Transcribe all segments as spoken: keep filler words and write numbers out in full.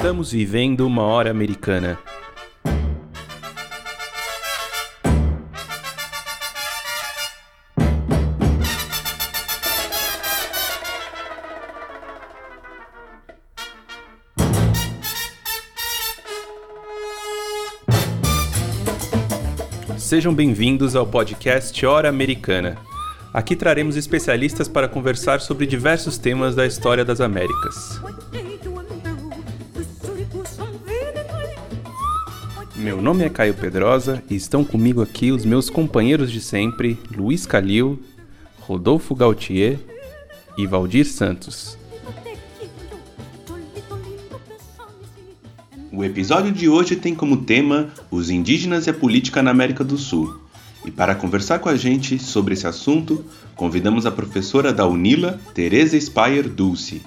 Estamos vivendo uma hora americana. Sejam bem-vindos ao podcast Hora Americana. Aqui traremos especialistas para conversar sobre diversos temas da história das Américas. Meu nome é Caio Pedrosa e estão comigo aqui os meus companheiros de sempre, Luiz Calil, Rodolfo Gautier e Valdir Santos. O episódio de hoje tem como tema os indígenas e a política na América do Sul. E para conversar com a gente sobre esse assunto, convidamos a professora da UNILA, Tereza Speyer Dulce.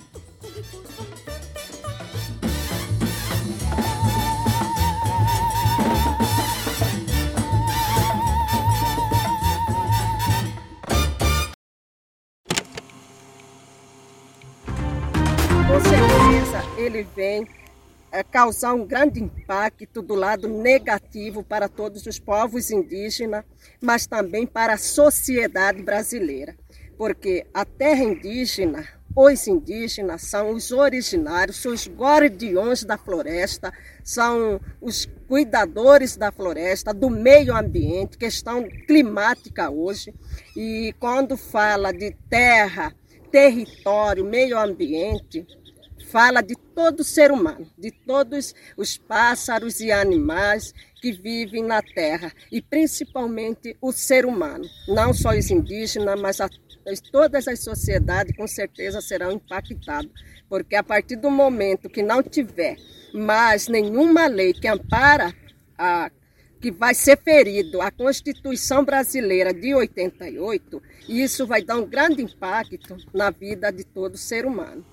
Com certeza ele vem é, causar um grande impacto do lado negativo para todos os povos indígenas, mas também para a sociedade brasileira, porque a terra indígena, os indígenas são os originários, são os guardiões da floresta, são os cuidadores da floresta, do meio ambiente, questão climática hoje, e quando fala de terra, território, meio ambiente, fala de todo ser humano, de todos os pássaros e animais que vivem na terra, e principalmente o ser humano. Não só os indígenas, mas a, todas as sociedades com certeza serão impactadas, porque a partir do momento que não tiver mais nenhuma lei que ampara, a, que vai ser ferido a Constituição Brasileira de oitenta e oito, isso vai dar um grande impacto na vida de todo ser humano.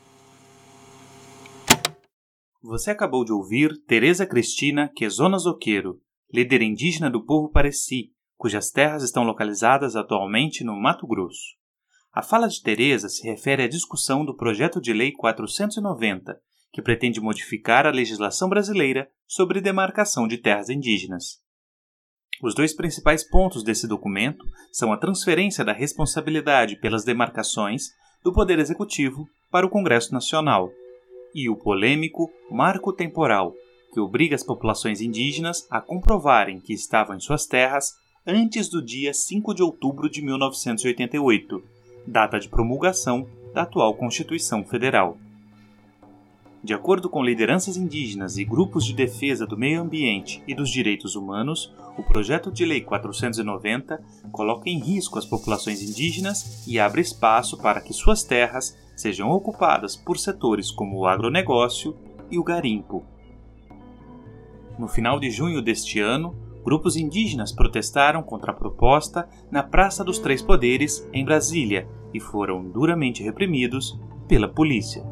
Você acabou de ouvir Tereza Cristina Quezona Zoqueiro, líder indígena do povo Pareci, cujas terras estão localizadas atualmente no Mato Grosso. A fala de Tereza se refere à discussão do Projeto de Lei quatrocentos e noventa, que pretende modificar a legislação brasileira sobre demarcação de terras indígenas. Os dois principais pontos desse documento são a transferência da responsabilidade pelas demarcações do Poder Executivo para o Congresso Nacional, e o polêmico marco temporal, que obriga as populações indígenas a comprovarem que estavam em suas terras antes do dia cinco de outubro de mil novecentos e oitenta e oito, data de promulgação da atual Constituição Federal. De acordo com lideranças indígenas e grupos de defesa do meio ambiente e dos direitos humanos, o Projeto de Lei quatrocentos e noventa coloca em risco as populações indígenas e abre espaço para que suas terras sejam ocupadas por setores como o agronegócio e o garimpo. No final de junho deste ano, grupos indígenas protestaram contra a proposta na Praça dos Três Poderes, em Brasília, e foram duramente reprimidos pela polícia.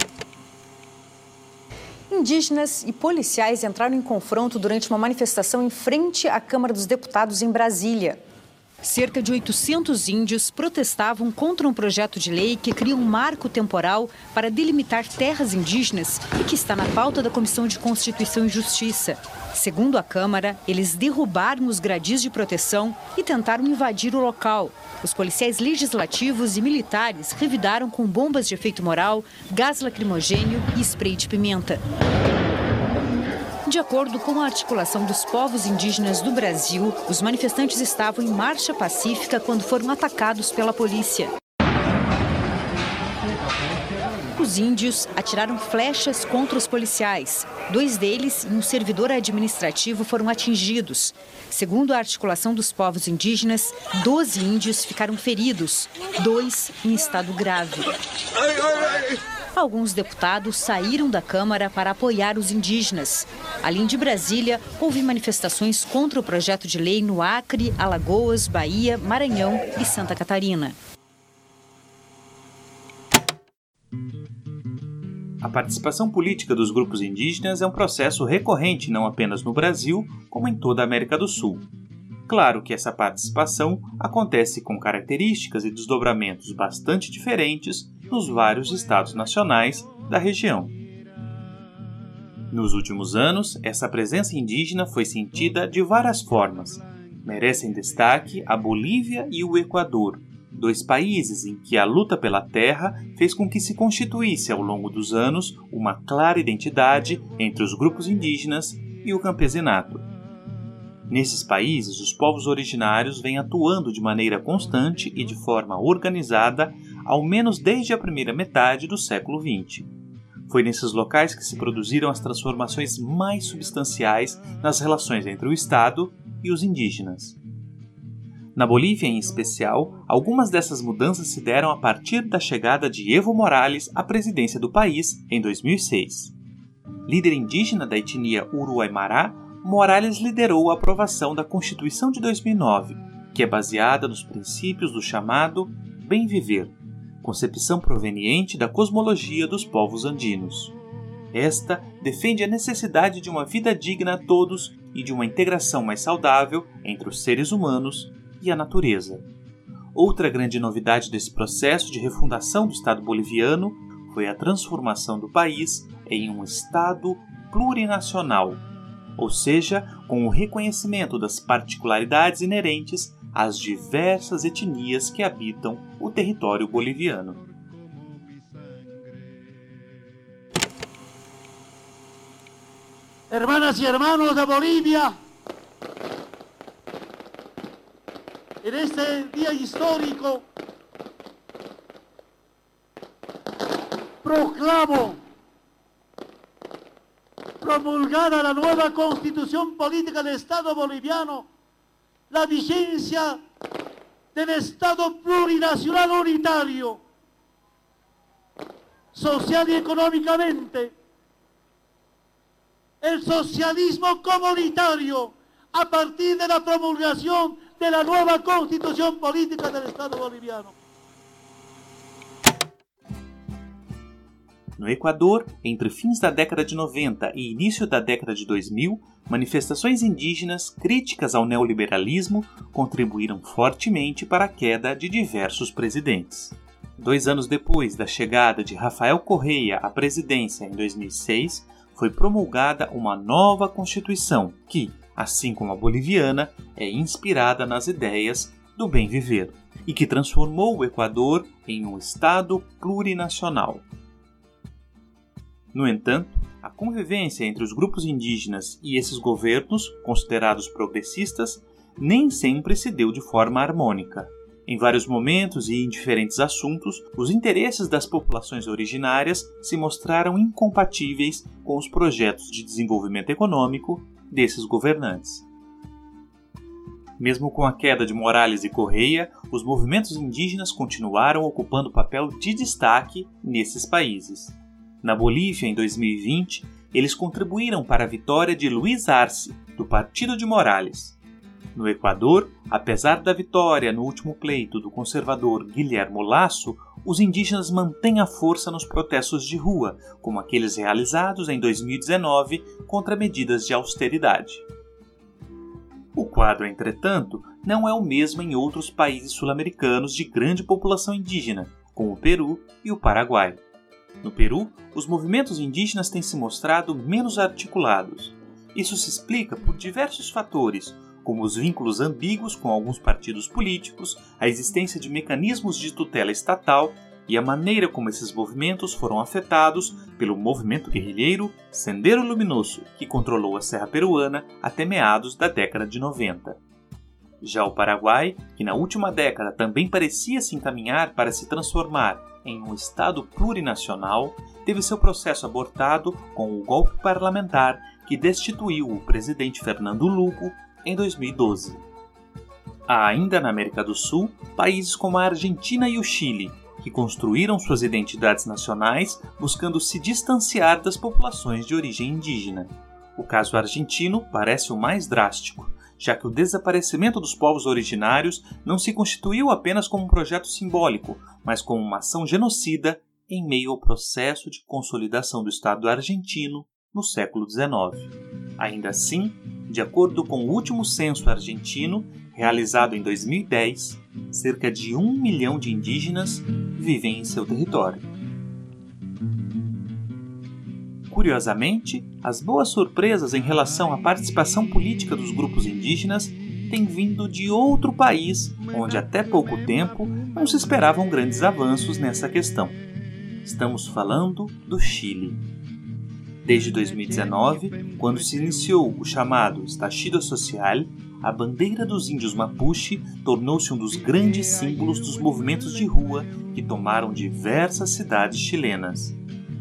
Indígenas e policiais entraram em confronto durante uma manifestação em frente à Câmara dos Deputados em Brasília. Cerca de oitocentos índios protestavam contra um projeto de lei que cria um marco temporal para delimitar terras indígenas e que está na pauta da Comissão de Constituição e Justiça. Segundo a Câmara, eles derrubaram os gradis de proteção e tentaram invadir o local. Os policiais legislativos e militares revidaram com bombas de efeito moral, gás lacrimogênio e spray de pimenta. De acordo com a Articulação dos Povos Indígenas do Brasil, os manifestantes estavam em marcha pacífica quando foram atacados pela polícia. Os índios atiraram flechas contra os policiais. Dois deles e um servidor administrativo foram atingidos. Segundo a Articulação dos Povos Indígenas, doze índios ficaram feridos, dois em estado grave. Alguns deputados saíram da Câmara para apoiar os indígenas. Além de Brasília, houve manifestações contra o projeto de lei no Acre, Alagoas, Bahia, Maranhão e Santa Catarina. A participação política dos grupos indígenas é um processo recorrente não apenas no Brasil, como em toda a América do Sul. Claro que essa participação acontece com características e desdobramentos bastante diferentes nos vários estados nacionais da região. Nos últimos anos, essa presença indígena foi sentida de várias formas. Merecem destaque a Bolívia e o Equador, dois países em que a luta pela terra fez com que se constituísse ao longo dos anos uma clara identidade entre os grupos indígenas e o campesinato. Nesses países, os povos originários vêm atuando de maneira constante e de forma organizada, ao menos desde a primeira metade do século vinte. Foi nesses locais que se produziram as transformações mais substanciais nas relações entre o Estado e os indígenas. Na Bolívia, em especial, algumas dessas mudanças se deram a partir da chegada de Evo Morales à presidência do país em dois mil e seis. Líder indígena da etnia Uruaimará, Morales liderou a aprovação da Constituição de dois mil e nove, que é baseada nos princípios do chamado Bem Viver, concepção proveniente da cosmologia dos povos andinos. Esta defende a necessidade de uma vida digna a todos e de uma integração mais saudável entre os seres humanos e a natureza. Outra grande novidade desse processo de refundação do Estado boliviano foi a transformação do país em um Estado plurinacional, ou seja, com o reconhecimento das particularidades inerentes às diversas etnias que habitam o território boliviano. Hermanas y hermanos de Bolivia, en este día histórico proclamo promulgada la nueva Constitución Política del Estado Boliviano, la vigencia del Estado plurinacional unitario, social y económicamente, el socialismo comunitario a partir de la promulgación de la nueva Constitución Política del Estado Boliviano. No Equador, entre fins da década de noventa e início da década de dois mil, manifestações indígenas críticas ao neoliberalismo contribuíram fortemente para a queda de diversos presidentes. Dois anos depois da chegada de Rafael Correa à presidência em dois mil e seis, foi promulgada uma nova Constituição que, assim como a boliviana, é inspirada nas ideias do bem viver e que transformou o Equador em um Estado plurinacional. No entanto, a convivência entre os grupos indígenas e esses governos, considerados progressistas, nem sempre se deu de forma harmônica. Em vários momentos e em diferentes assuntos, os interesses das populações originárias se mostraram incompatíveis com os projetos de desenvolvimento econômico desses governantes. Mesmo com a queda de Morales e Correa, os movimentos indígenas continuaram ocupando papel de destaque nesses países. Na Bolívia, em dois mil e vinte, eles contribuíram para a vitória de Luiz Arce, do Partido de Morales. No Equador, apesar da vitória no último pleito do conservador Guillermo Lasso, os indígenas mantêm a força nos protestos de rua, como aqueles realizados em dois mil e dezenove contra medidas de austeridade. O quadro, entretanto, não é o mesmo em outros países sul-americanos de grande população indígena, como o Peru e o Paraguai. No Peru, os movimentos indígenas têm se mostrado menos articulados. Isso se explica por diversos fatores, como os vínculos ambíguos com alguns partidos políticos, a existência de mecanismos de tutela estatal e a maneira como esses movimentos foram afetados pelo movimento guerrilheiro Sendero Luminoso, que controlou a Serra Peruana até meados da década de noventa. Já o Paraguai, que na última década também parecia se encaminhar para se transformar em um Estado plurinacional, teve seu processo abortado com o golpe parlamentar que destituiu o presidente Fernando Lugo em dois mil e doze. Há ainda na América do Sul países como a Argentina e o Chile, que construíram suas identidades nacionais buscando se distanciar das populações de origem indígena. O caso argentino parece o mais drástico, já que o desaparecimento dos povos originários não se constituiu apenas como um projeto simbólico, mas como uma ação genocida em meio ao processo de consolidação do Estado argentino no século dezenove. Ainda assim, de acordo com o último censo argentino, realizado em dois mil e dez, cerca de um milhão de indígenas vivem em seu território. Curiosamente, As boas surpresas em relação à participação política dos grupos indígenas têm vindo de outro país, onde até pouco tempo não se esperavam grandes avanços nessa questão. Estamos falando do Chile. Desde dois mil e dezenove, quando se iniciou o chamado Estallido Social, a bandeira dos índios Mapuche tornou-se um dos grandes símbolos dos movimentos de rua que tomaram diversas cidades chilenas.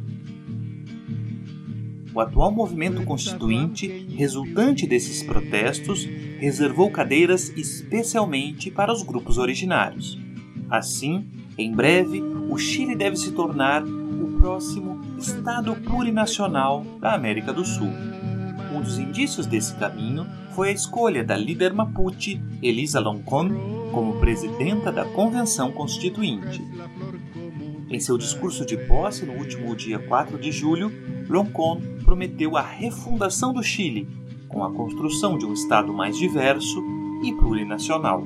O atual movimento constituinte, resultante desses protestos, reservou cadeiras especialmente para os grupos originários. Assim, em breve, o Chile deve se tornar o próximo Estado plurinacional da América do Sul. Um dos indícios desse caminho foi a escolha da líder mapuche Elisa Loncón como presidenta da Convenção Constituinte. Em seu discurso de posse no último dia quatro de julho, Loncón prometeu a refundação do Chile, com a construção de um Estado mais diverso e plurinacional.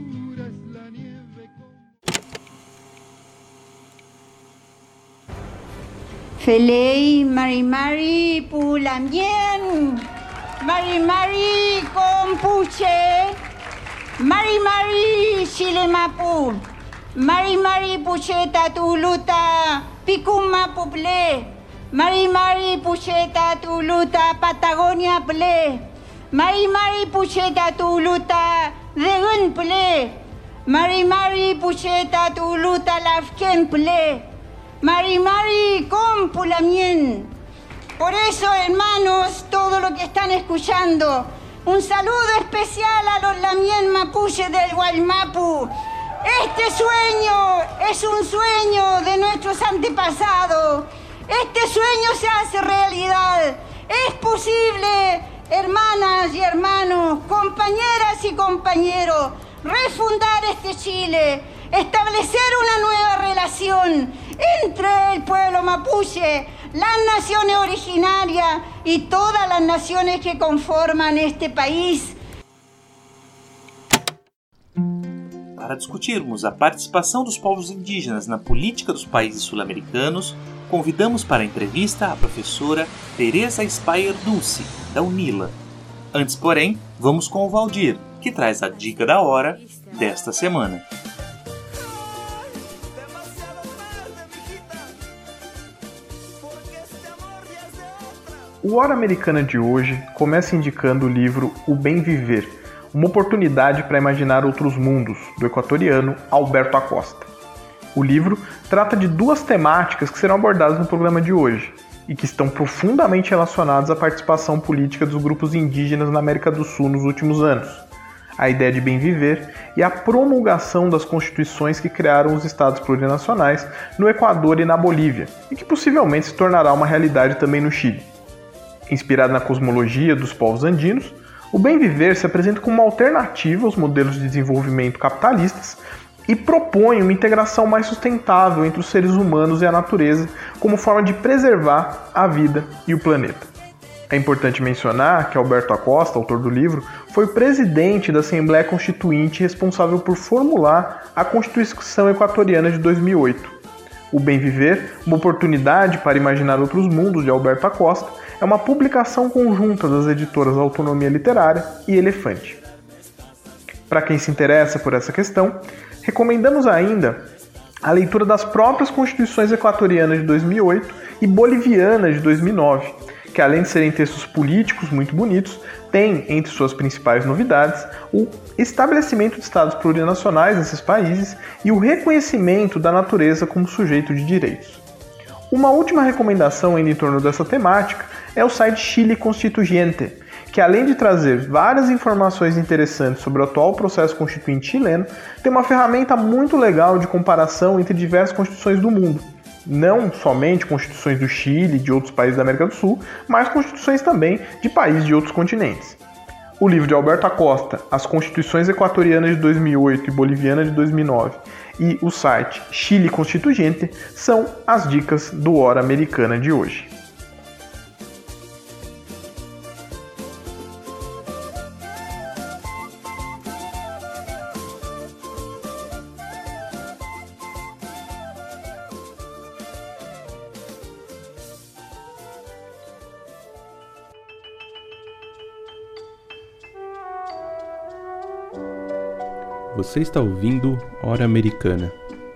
Felei Mari Mari Pulamien, Mari Mari Compuche, Mari Mari Chilemapu, Mari Mari Pucheta Tuluta Picuma Puple, Mari Mari Pucheta Tuluta Patagonia Ple, Mari Mari Pucheta Tuluta Degun Ple, Mari Mari Pucheta Tuluta Lafken Ple, Mari Mari Compulamien. Por eso, hermanos, todo lo que están escuchando, un saludo especial a los Lamien Mapuche del Guaymapu. Este sueño es un sueño de nuestros antepasados. Este sueño se hace realidad. Es posible, hermanas y hermanos, compañeras y compañeros, refundar este Chile, establecer una nueva relación entre el pueblo mapuche, las naciones originarias y todas las naciones que conforman este país. Para discutirmos a participação dos povos indígenas na política dos países sul-americanos, convidamos para a entrevista a professora Tereza Spayer Dulce, da UNILA. Antes, porém, vamos com o Valdir, que traz a dica da hora desta semana. O Hora Americana de hoje começa indicando o livro O Bem Viver, uma oportunidade para imaginar outros mundos, do equatoriano Alberto Acosta. O livro trata de duas temáticas que serão abordadas no programa de hoje e que estão profundamente relacionadas à participação política dos grupos indígenas na América do Sul nos últimos anos, a ideia de bem viver e a promulgação das constituições que criaram os estados plurinacionais no Equador e na Bolívia, e que possivelmente se tornará uma realidade também no Chile. Inspirado na cosmologia dos povos andinos, o bem viver se apresenta como uma alternativa aos modelos de desenvolvimento capitalistas e propõe uma integração mais sustentável entre os seres humanos e a natureza como forma de preservar a vida e o planeta. É importante mencionar que Alberto Acosta, autor do livro, foi o presidente da Assembleia Constituinte responsável por formular a Constituição Equatoriana de dois mil e oito. O Bem Viver, uma oportunidade para imaginar outros mundos de Alberto Acosta, é uma publicação conjunta das editoras Autonomia Literária e Elefante. Para quem se interessa por essa questão, recomendamos ainda a leitura das próprias Constituições Equatorianas de dois mil e oito e Bolivianas de dois mil e nove, que além de serem textos políticos muito bonitos, tem entre suas principais novidades o estabelecimento de estados plurinacionais nesses países e o reconhecimento da natureza como sujeito de direitos. Uma última recomendação ainda em torno dessa temática é o site Chile Constituyente, que além de trazer várias informações interessantes sobre o atual processo constituinte chileno, tem uma ferramenta muito legal de comparação entre diversas constituições do mundo. Não somente constituições do Chile e de outros países da América do Sul, mas constituições também de países de outros continentes. O livro de Alberto Acosta, As Constituições Equatorianas de dois mil e oito e Bolivianas de dois mil e nove, e o site Chile Constituyente são as dicas do Hora Americana de hoje. Você está ouvindo Hora Americana.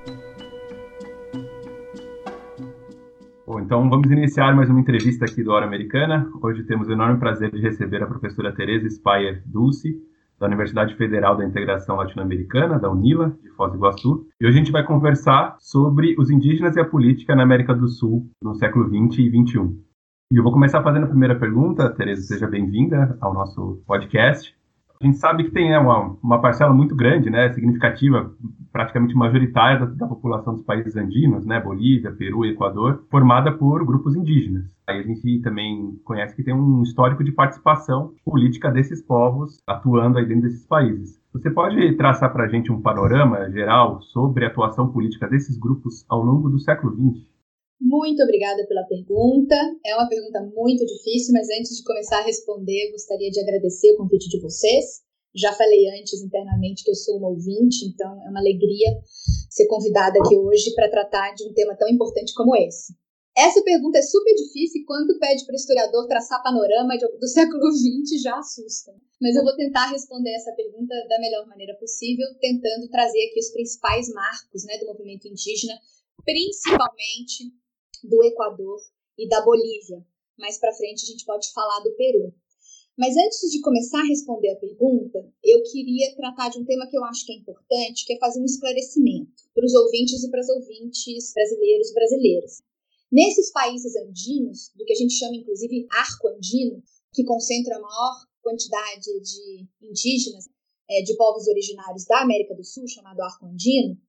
Bom, então vamos iniciar mais uma entrevista aqui do Hora Americana. Hoje temos o enorme prazer de receber a professora Tereza Spayer Dulce, da Universidade Federal da Integração Latino-Americana, da UNILA, de Foz do Iguaçu. E hoje a gente vai conversar sobre os indígenas e a política na América do Sul no século vinte e vinte e um. E eu vou começar fazendo a primeira pergunta. Tereza, seja bem-vinda ao nosso podcast. A gente sabe que tem né, uma, uma parcela muito grande, né, significativa, praticamente majoritária da, da população dos países andinos, né, Bolívia, Peru e Equador, formada por grupos indígenas. Aí a gente também conhece que tem um histórico de participação política desses povos atuando aí dentro desses países. Você pode traçar para a gente um panorama geral sobre a atuação política desses grupos ao longo do século vinte? Muito obrigada pela pergunta. É uma pergunta muito difícil, mas antes de começar a responder, gostaria de agradecer o convite de vocês. Já falei antes internamente que eu sou uma ouvinte, então é uma alegria ser convidada aqui hoje para tratar de um tema tão importante como esse. Essa pergunta é super difícil e quando pede para o historiador traçar panorama do século vinte já assusta. Mas eu vou tentar responder essa pergunta da melhor maneira possível, tentando trazer aqui os principais marcos né, do movimento indígena, principalmente do Equador e da Bolívia. Mais para frente a gente pode falar do Peru. Mas antes de começar a responder a pergunta, eu queria tratar de um tema que eu acho que é importante, que é fazer um esclarecimento para os ouvintes e para as ouvintes brasileiros e brasileiras. Nesses países andinos, do que a gente chama inclusive arco andino, que concentra a maior quantidade de indígenas, é, de povos originários da América do Sul, chamado arco andino,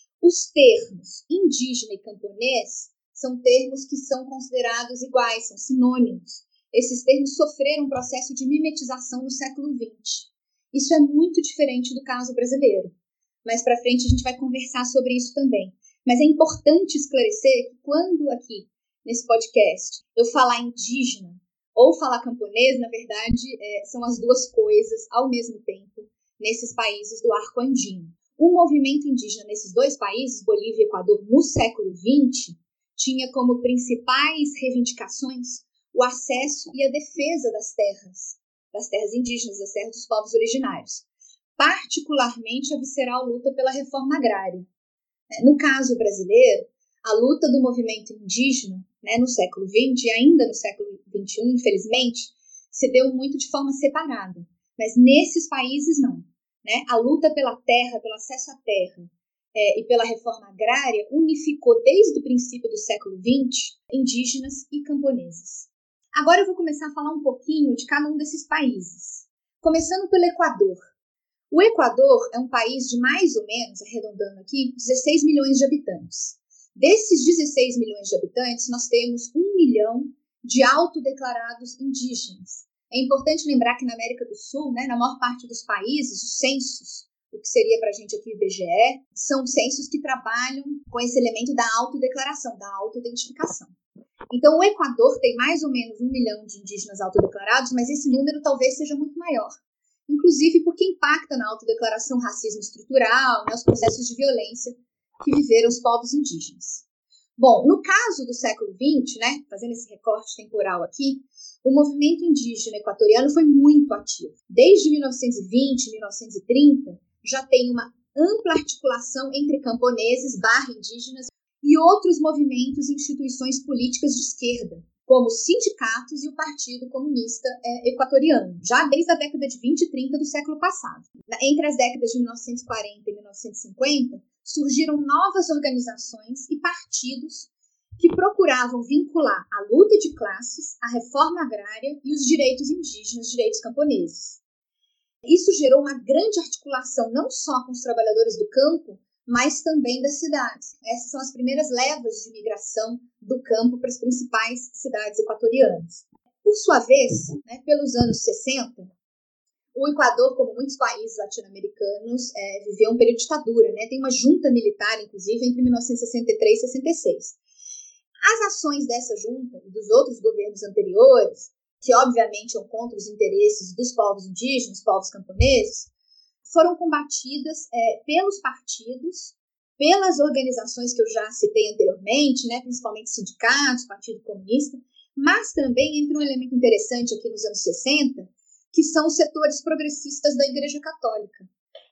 os termos indígena e camponês são termos que são considerados iguais, são sinônimos. Esses termos sofreram um processo de mimetização no século vinte. Isso é muito diferente do caso brasileiro. Mais para frente a gente vai conversar sobre isso também. Mas é importante esclarecer que quando aqui, nesse podcast, eu falar indígena ou falar camponês, na verdade, é, são as duas coisas ao mesmo tempo nesses países do arco andino. O movimento indígena nesses dois países, Bolívia e Equador, no século vinte, tinha como principais reivindicações o acesso e a defesa das terras, das terras indígenas, das terras dos povos originários, particularmente a visceral luta pela reforma agrária. No caso brasileiro, a luta do movimento indígena, né, no século vinte e ainda no século vinte e um, infelizmente, se deu muito de forma separada, mas nesses países não. Né? A luta pela terra, pelo acesso à terra é, e pela reforma agrária unificou desde o princípio do século vinte indígenas e camponeses. Agora eu vou começar a falar um pouquinho de cada um desses países, começando pelo Equador. O Equador é um país de mais ou menos, arredondando aqui, dezesseis milhões de habitantes. Desses dezesseis milhões de habitantes, nós temos um milhão de autodeclarados indígenas. É importante lembrar que na América do Sul, né, na maior parte dos países, os censos, o que seria para a gente aqui o I B G E, são censos que trabalham com esse elemento da autodeclaração, da autoidentificação. Então, o Equador tem mais ou menos um milhão de indígenas autodeclarados, mas esse número talvez seja muito maior. Inclusive porque impacta na autodeclaração racismo estrutural, né, os processos de violência que viveram os povos indígenas. Bom, no caso do século vinte, né, fazendo esse recorte temporal aqui, o movimento indígena equatoriano foi muito ativo. Desde mil novecentos e vinte, mil novecentos e trinta, já tem uma ampla articulação entre camponeses barra indígenas e outros movimentos e instituições políticas de esquerda, como os sindicatos e o Partido Comunista é, Equatoriano, já desde a década de vinte e trinta do século passado. Entre as décadas de mil novecentos e quarenta e mil novecentos e cinquenta, surgiram novas organizações e partidos que procuravam vincular a luta de classes, a reforma agrária e os direitos indígenas, direitos camponeses. Isso gerou uma grande articulação não só com os trabalhadores do campo, mas também das cidades. Essas são as primeiras levas de migração do campo para as principais cidades equatorianas. Por sua vez, né, pelos anos sessenta, o Equador, como muitos países latino-americanos, é, viveu um período de ditadura. Né? Tem uma junta militar, inclusive, entre mil novecentos e sessenta e três e sessenta e seis. As ações dessa junta e dos outros governos anteriores, que obviamente iam contra os interesses dos povos indígenas, povos camponeses, foram combatidas é, pelos partidos, pelas organizações que eu já citei anteriormente, né, principalmente sindicatos, Partido Comunista, mas também entra um elemento interessante aqui nos anos sessenta, que são os setores progressistas da Igreja Católica.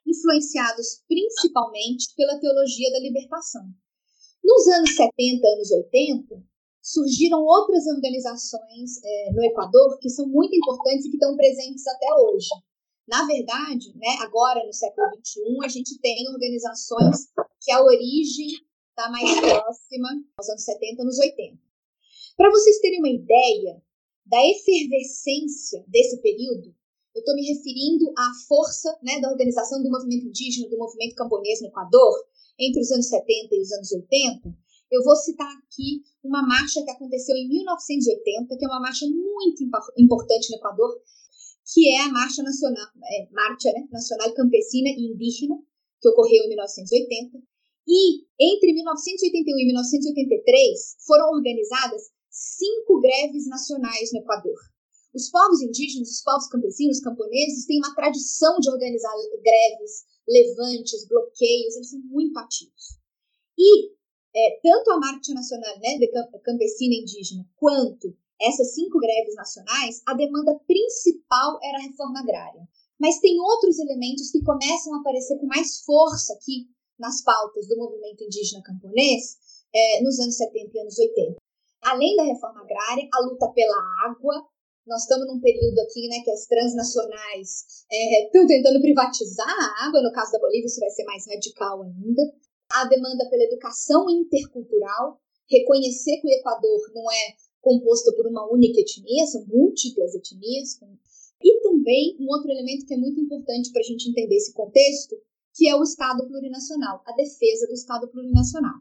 influenciados principalmente pela teologia da libertação. Nos anos setenta, anos oitenta, surgiram outras organizações é, no Equador que são muito importantes e que estão presentes até hoje. Na verdade, né, agora no século vinte e um, a gente tem organizações que a origem está mais próxima aos anos setenta, anos oitenta. Para vocês terem uma ideia da efervescência desse período, eu estou me referindo à força, né, da organização do movimento indígena, do movimento camponês no Equador, entre os anos setenta e os anos oitenta. Eu vou citar aqui uma marcha que aconteceu em mil novecentos e oitenta, que é uma marcha muito importante no Equador, que é a Marcha Nacional, é, Marcha, né, Nacional Campesina e Indígena, que ocorreu em mil novecentos e oitenta. E entre mil novecentos e oitenta e um e mil novecentos e oitenta e três foram organizadas cinco greves nacionais no Equador. Os povos indígenas, os povos campesinos, camponeses, têm uma tradição de organizar greves, levantes, bloqueios, eles são muito ativos. E é, tanto a Marcha Nacional, né, de Campesina e Indígena, quanto essas cinco greves nacionais, a demanda principal era a reforma agrária. Mas tem outros elementos que começam a aparecer com mais força aqui nas pautas do movimento indígena camponês é, nos anos setenta e anos oitenta. Além da reforma agrária, a luta pela água. Nós estamos num período aqui, né, que as transnacionais estão é, tentando privatizar a água. No caso da Bolívia, isso vai ser mais radical ainda. A demanda pela educação intercultural, reconhecer que o Equador não é composto por uma única etnia, são múltiplas etnias. E também um outro elemento que é muito importante para a gente entender esse contexto, que é o Estado plurinacional, a defesa do Estado plurinacional.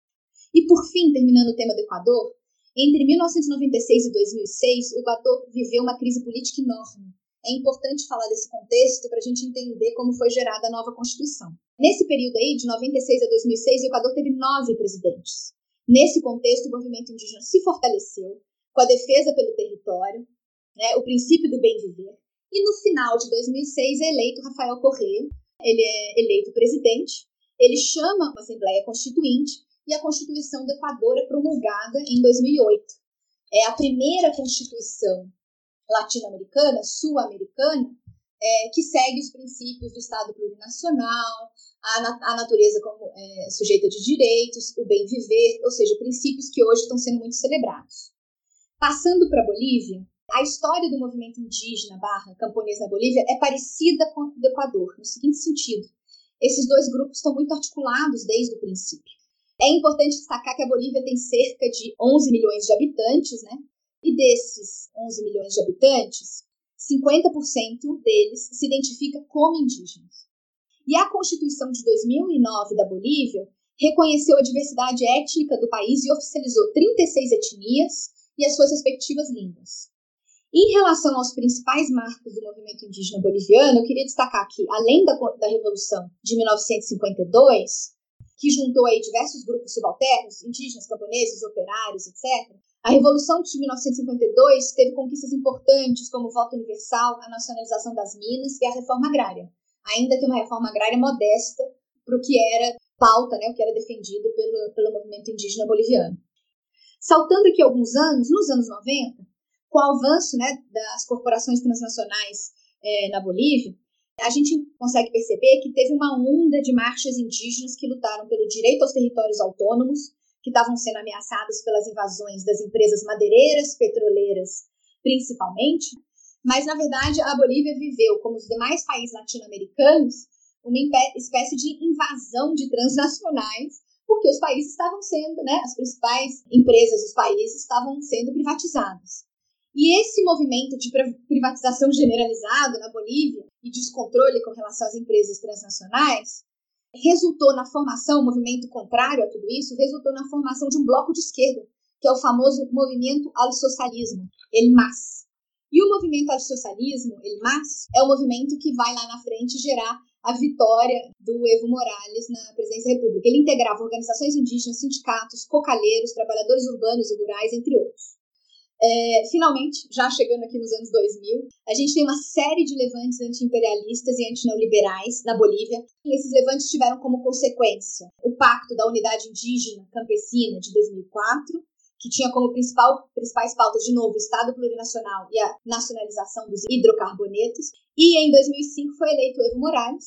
E por fim, terminando o tema do Equador, entre mil novecentos e noventa e seis e dois mil e seis, o Equador viveu uma crise política enorme. É importante falar desse contexto para a gente entender como foi gerada a nova Constituição. Nesse período aí, de noventa e seis a dois mil e seis, o Equador teve nove presidentes. Nesse contexto, o movimento indígena se fortaleceu com a defesa pelo território, né, o princípio do bem viver. E no final de dois mil e seis é eleito Rafael Correa, ele é eleito presidente, ele chama uma Assembleia Constituinte e a Constituição do Equador é promulgada em dois mil e oito. É a primeira Constituição latino-americana, sul-americana, é, que segue os princípios do Estado plurinacional, a, na, a natureza como é, sujeita de direitos, o bem viver, ou seja, princípios que hoje estão sendo muito celebrados. Passando para a Bolívia, a história do movimento indígena barra camponês na Bolívia é parecida com a do Equador, no seguinte sentido. Esses dois grupos estão muito articulados desde o princípio. É importante destacar que a Bolívia tem cerca de onze milhões de habitantes, né? E desses onze milhões de habitantes, cinquenta por cento deles se identifica como indígenas. E a Constituição de dois mil e nove da Bolívia reconheceu a diversidade étnica do país e oficializou trinta e seis etnias e as suas respectivas línguas. Em relação aos principais marcos do movimento indígena boliviano, eu queria destacar que, além da, da Revolução de mil novecentos e cinquenta e dois, que juntou aí diversos grupos subalternos, indígenas, camponeses, operários, etcétera, a Revolução de mil novecentos e cinquenta e dois teve conquistas importantes como o voto universal, a nacionalização das minas e a reforma agrária, ainda que uma reforma agrária modesta para o que era pauta, né, o que era defendido pelo, pelo movimento indígena boliviano. Saltando aqui alguns anos, nos anos noventa, com o avanço, né, das corporações transnacionais é, na Bolívia, a gente consegue perceber que teve uma onda de marchas indígenas que lutaram pelo direito aos territórios autônomos, que estavam sendo ameaçados pelas invasões das empresas madeireiras, petroleiras, principalmente. Mas, na verdade, a Bolívia viveu, como os demais países latino-americanos, uma espécie de invasão de transnacionais, porque os países estavam sendo, né, as principais empresas dos países estavam sendo privatizadas. E esse movimento de privatização generalizado na Bolívia e descontrole com relação às empresas transnacionais resultou na formação, um movimento contrário a tudo isso, resultou na formação de um bloco de esquerda, que é o famoso movimento al socialismo, el M A S. E o movimento al socialismo, el M A S, é o movimento que vai lá na frente gerar a vitória do Evo Morales na presidência da República. Ele integrava organizações indígenas, sindicatos, cocalheiros, trabalhadores urbanos e rurais, entre outros. É, finalmente, já chegando aqui nos anos dois mil, a gente tem uma série de levantes anti-imperialistas e anti-neoliberais na Bolívia. E esses levantes tiveram como consequência o Pacto da Unidade Indígena Campesina de dois mil e quatro, que tinha como principal, principais pautas, de novo, o Estado plurinacional e a nacionalização dos hidrocarbonetos. E em dois mil e cinco foi eleito Evo Morales,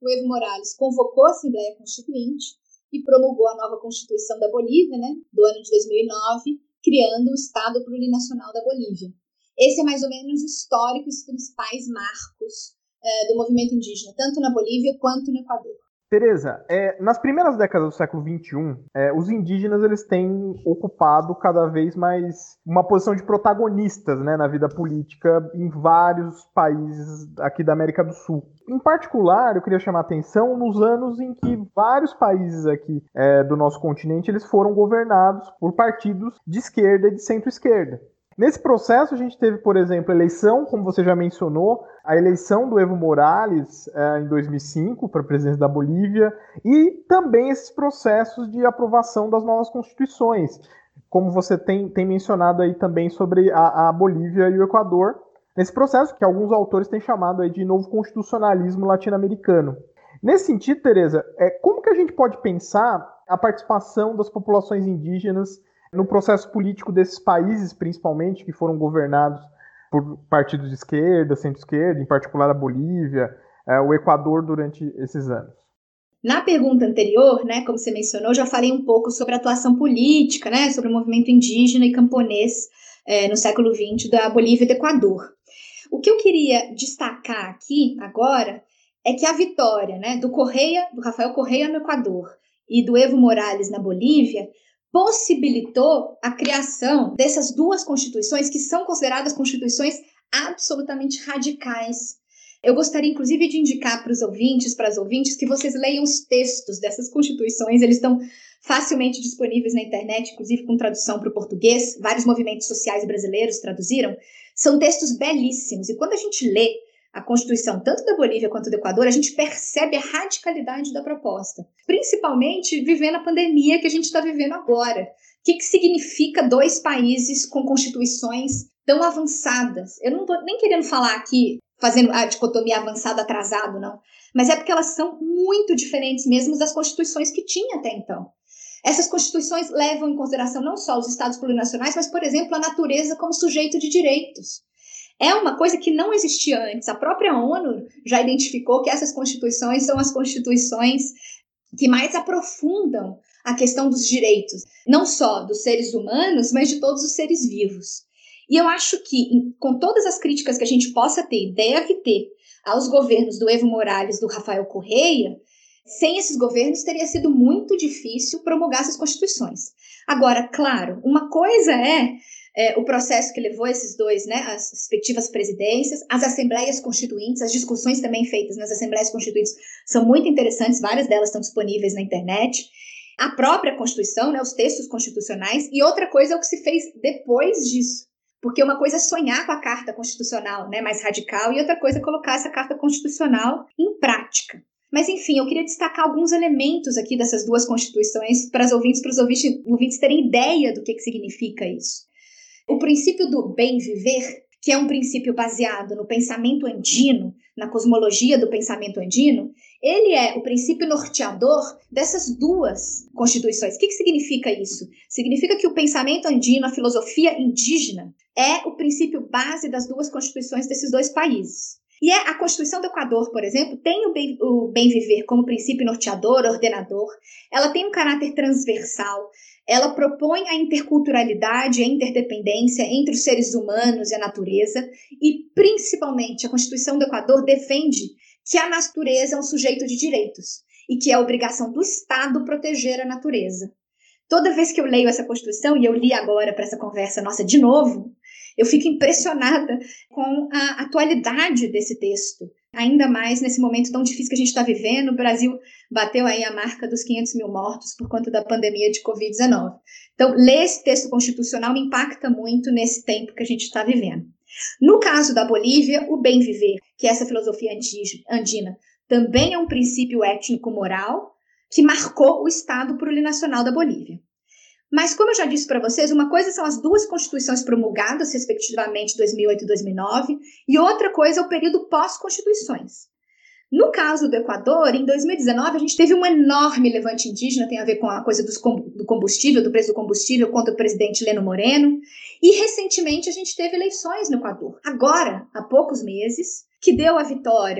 o Evo Morales convocou a Assembleia Constituinte e promulgou a nova Constituição da Bolívia, né, do ano de dois mil e nove, criando o Estado Plurinacional da Bolívia. Esse é mais ou menos o histórico e os principais marcos é, do movimento indígena, tanto na Bolívia quanto no Equador. Tereza, é, nas primeiras décadas do século vinte e um, é, os indígenas eles têm ocupado cada vez mais uma posição de protagonistas, né, na vida política em vários países aqui da América do Sul. Em particular, eu queria chamar a atenção nos anos em que vários países aqui é, do nosso continente eles foram governados por partidos de esquerda e de centro-esquerda. Nesse processo, a gente teve, por exemplo, a eleição, como você já mencionou, a eleição do Evo Morales é, em dois mil e cinco para a presidência da Bolívia e também esses processos de aprovação das novas constituições, como você tem, tem mencionado aí também sobre a, a Bolívia e o Equador, nesse processo que alguns autores têm chamado aí de novo constitucionalismo latino-americano. Nesse sentido, Tereza, é, como que a gente pode pensar a participação das populações indígenas no processo político desses países, principalmente, que foram governados por partidos de esquerda, centro-esquerda, em particular a Bolívia, é, o Equador, durante esses anos? Na pergunta anterior, né, como você mencionou, eu já falei um pouco sobre a atuação política, né, sobre o movimento indígena e camponês é, no século vinte da Bolívia e do Equador. O que eu queria destacar aqui agora é que a vitória, né, do Correia, do Rafael Correia no Equador e do Evo Morales na Bolívia possibilitou a criação dessas duas constituições que são consideradas constituições absolutamente radicais. Eu gostaria, inclusive, de indicar para os ouvintes, para as ouvintes, que vocês leiam os textos dessas constituições. Eles estão facilmente disponíveis na internet, inclusive com tradução para o português. Vários movimentos sociais brasileiros traduziram. São textos belíssimos. E quando a gente lê a Constituição, tanto da Bolívia quanto do Equador, a gente percebe a radicalidade da proposta, principalmente vivendo a pandemia que a gente está vivendo agora. O que, que significa dois países com constituições tão avançadas? Eu não estou nem querendo falar aqui, fazendo a dicotomia avançado-atrasado, não, mas é porque elas são muito diferentes mesmo das constituições que tinha até então. Essas constituições levam em consideração não só os estados plurinacionais, mas, por exemplo, a natureza como sujeito de direitos. É uma coisa que não existia antes. A própria ONU já identificou que essas constituições são as constituições que mais aprofundam a questão dos direitos, não só dos seres humanos, mas de todos os seres vivos. E eu acho que, com todas as críticas que a gente possa ter, deve ter, aos governos do Evo Morales, do Rafael Correia, sem esses governos teria sido muito difícil promulgar essas constituições. Agora, claro, uma coisa é É, o processo que levou esses dois, né, as respectivas presidências, as assembleias constituintes, as discussões também feitas nas assembleias constituintes são muito interessantes, várias delas estão disponíveis na internet, a própria Constituição, né, os textos constitucionais, e outra coisa é o que se fez depois disso, porque uma coisa é sonhar com a Carta Constitucional, né, mais radical, e outra coisa é colocar essa Carta Constitucional em prática. Mas, enfim, eu queria destacar alguns elementos aqui dessas duas constituições para os ouvintes, para os ouvintes, ouvintes terem ideia do que, que significa isso. O princípio do bem viver, que é um princípio baseado no pensamento andino, na cosmologia do pensamento andino, ele é o princípio norteador dessas duas constituições. O que, que significa isso? Significa que o pensamento andino, a filosofia indígena, é o princípio base das duas constituições desses dois países. E é a Constituição do Equador, por exemplo, tem o bem, o bem viver como princípio norteador, ordenador, ela tem um caráter transversal, ela propõe a interculturalidade, a interdependência entre os seres humanos e a natureza e, principalmente, a Constituição do Equador defende que a natureza é um sujeito de direitos e que é obrigação do Estado proteger a natureza. Toda vez que eu leio essa Constituição, e eu li agora para essa conversa nossa de novo, eu fico impressionada com a atualidade desse texto. Ainda mais nesse momento tão difícil que a gente está vivendo, o Brasil bateu aí a marca dos quinhentos mil mortos por conta da pandemia de covid dezenove. Então, ler esse texto constitucional me impacta muito nesse tempo que a gente está vivendo. No caso da Bolívia, o bem viver, que é essa filosofia andina, também é um princípio étnico-moral que marcou o Estado plurinacional da Bolívia. Mas, como eu já disse para vocês, uma coisa são as duas constituições promulgadas, respectivamente, dois mil e oito e dois mil e nove, e outra coisa é o período pós-constituições. No caso do Equador, em dois mil e dezenove, a gente teve um enorme levante indígena, tem a ver com a coisa dos com, do combustível, do preço do combustível contra o presidente Leno Moreno, e recentemente a gente teve eleições no Equador, agora, há poucos meses, que deu a vitória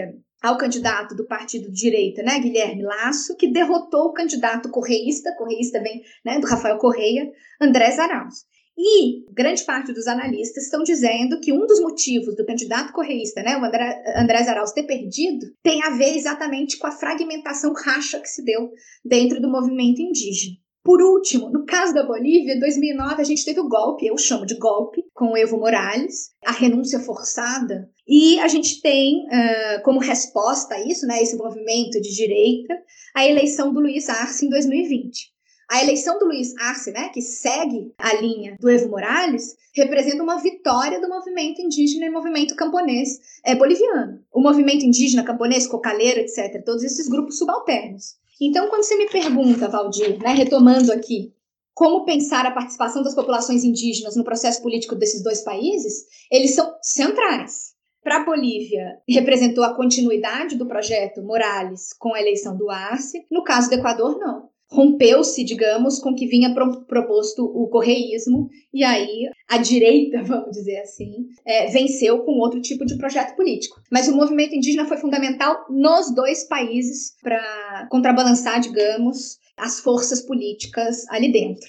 ao candidato do partido de direita, né, Guilherme Lasso, que derrotou o candidato correísta, correísta bem, né, do Rafael Correia, Andrés Arauz. E grande parte dos analistas estão dizendo que um dos motivos do candidato correísta, né, o André, Andrés Arauz, ter perdido, tem a ver exatamente com a fragmentação racha que se deu dentro do movimento indígena. Por último, no caso da Bolívia, em dois mil e nove, a gente teve o golpe, eu chamo de golpe, com o Evo Morales, a renúncia forçada, e a gente tem, uh, como resposta a isso, né, esse movimento de direita, a eleição do Luiz Arce em dois mil e vinte. A eleição do Luiz Arce, né, que segue a linha do Evo Morales, representa uma vitória do movimento indígena e movimento camponês é, boliviano. O movimento indígena, camponês, cocaleiro, etcétera, todos esses grupos subalternos. Então, quando você me pergunta, Valdir, né, retomando aqui, como pensar a participação das populações indígenas no processo político desses dois países, eles são centrais. Para a Bolívia, representou a continuidade do projeto Morales com a eleição do Arce. No caso do Equador, não. Rompeu-se, digamos, com o que vinha pro- proposto o correísmo, e aí a direita, vamos dizer assim, é, venceu com outro tipo de projeto político. Mas o movimento indígena foi fundamental nos dois países para contrabalançar, digamos, as forças políticas ali dentro.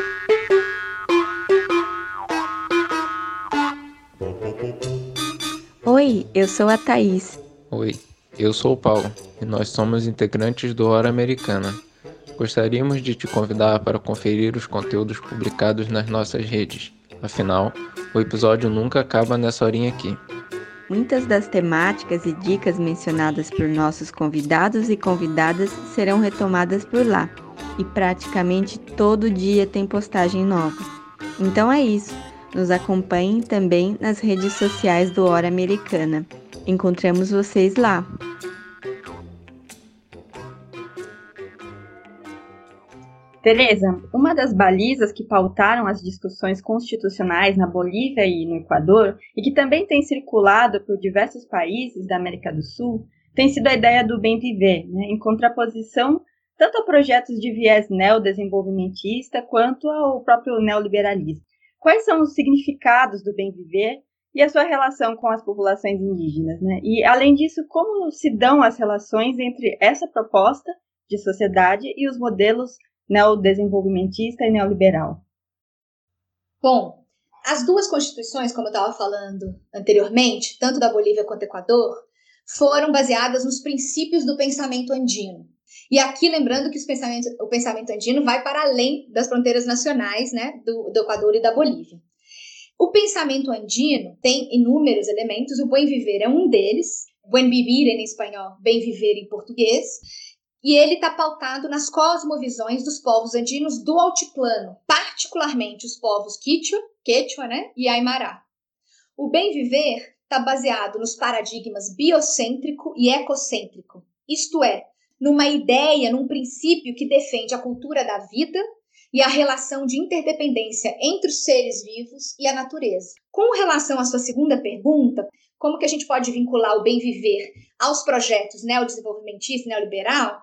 Oi, eu sou a Thaís. Oi, eu sou o Paulo, e nós somos integrantes do Hora Americana. Gostaríamos de te convidar para conferir os conteúdos publicados nas nossas redes. Afinal, o episódio nunca acaba nessa horinha aqui. Muitas das temáticas e dicas mencionadas por nossos convidados e convidadas serão retomadas por lá. E praticamente todo dia tem postagem nova. Então é isso. Nos acompanhem também nas redes sociais do Hora Americana. Encontramos vocês lá. Tereza, uma das balizas que pautaram as discussões constitucionais na Bolívia e no Equador, e que também tem circulado por diversos países da América do Sul, tem sido a ideia do bem viver, né, em contraposição tanto a projetos de viés neodesenvolvimentista quanto ao próprio neoliberalismo. Quais são os significados do bem viver e a sua relação com as populações indígenas, né? E, além disso, como se dão as relações entre essa proposta de sociedade e os modelos neodesenvolvimentista e neoliberal? Bom, as duas constituições, como eu estava falando anteriormente, tanto da Bolívia quanto do Equador, foram baseadas nos princípios do pensamento andino. E aqui, lembrando que os pensamentos, o pensamento andino vai para além das fronteiras nacionais, né, do, do Equador e da Bolívia. O pensamento andino tem inúmeros elementos, o bem viver é um deles, buen vivir em espanhol, bem viver em português, e ele está pautado nas cosmovisões dos povos andinos do altiplano, particularmente os povos Quichua, Quechua, né, e Aymara. O bem viver está baseado nos paradigmas biocêntrico e ecocêntrico, isto é, numa ideia, num princípio que defende a cultura da vida e a relação de interdependência entre os seres vivos e a natureza. Com relação à sua segunda pergunta, como que a gente pode vincular o bem viver aos projetos neodesenvolvimentista e neoliberal,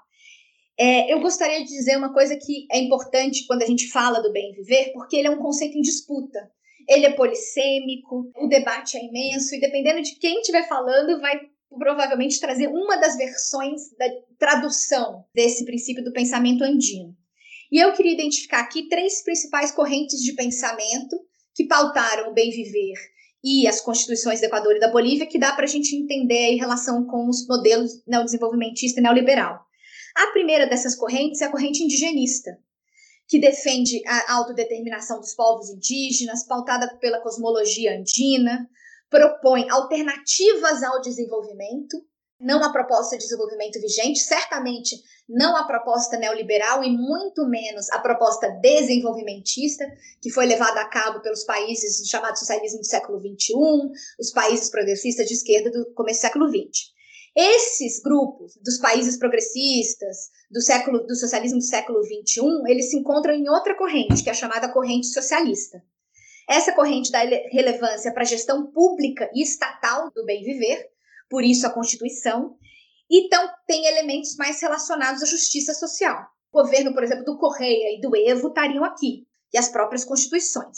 é, eu gostaria de dizer uma coisa que é importante quando a gente fala do bem viver, porque ele é um conceito em disputa. Ele é polissêmico, o debate é imenso, e dependendo de quem estiver falando, vai provavelmente trazer uma das versões da tradução desse princípio do pensamento andino. E eu queria identificar aqui três principais correntes de pensamento que pautaram o bem viver e as constituições do Equador e da Bolívia, que dá para a gente entender em relação com os modelos neodesenvolvimentista e neoliberal. A primeira dessas correntes é a corrente indigenista, que defende a autodeterminação dos povos indígenas, pautada pela cosmologia andina, propõe alternativas ao desenvolvimento, não a proposta de desenvolvimento vigente, certamente não a proposta neoliberal e muito menos a proposta desenvolvimentista, que foi levada a cabo pelos países do chamado socialismo do século vinte e um, os países progressistas de esquerda do começo do século vinte. Esses grupos dos países progressistas, do, século, do socialismo do século vinte e um, eles se encontram em outra corrente, que é a chamada corrente socialista. Essa corrente dá relevância para a gestão pública e estatal do bem viver, por isso a Constituição, e então tem elementos mais relacionados à justiça social. O governo, por exemplo, do Correia e do Evo estariam aqui, e as próprias constituições.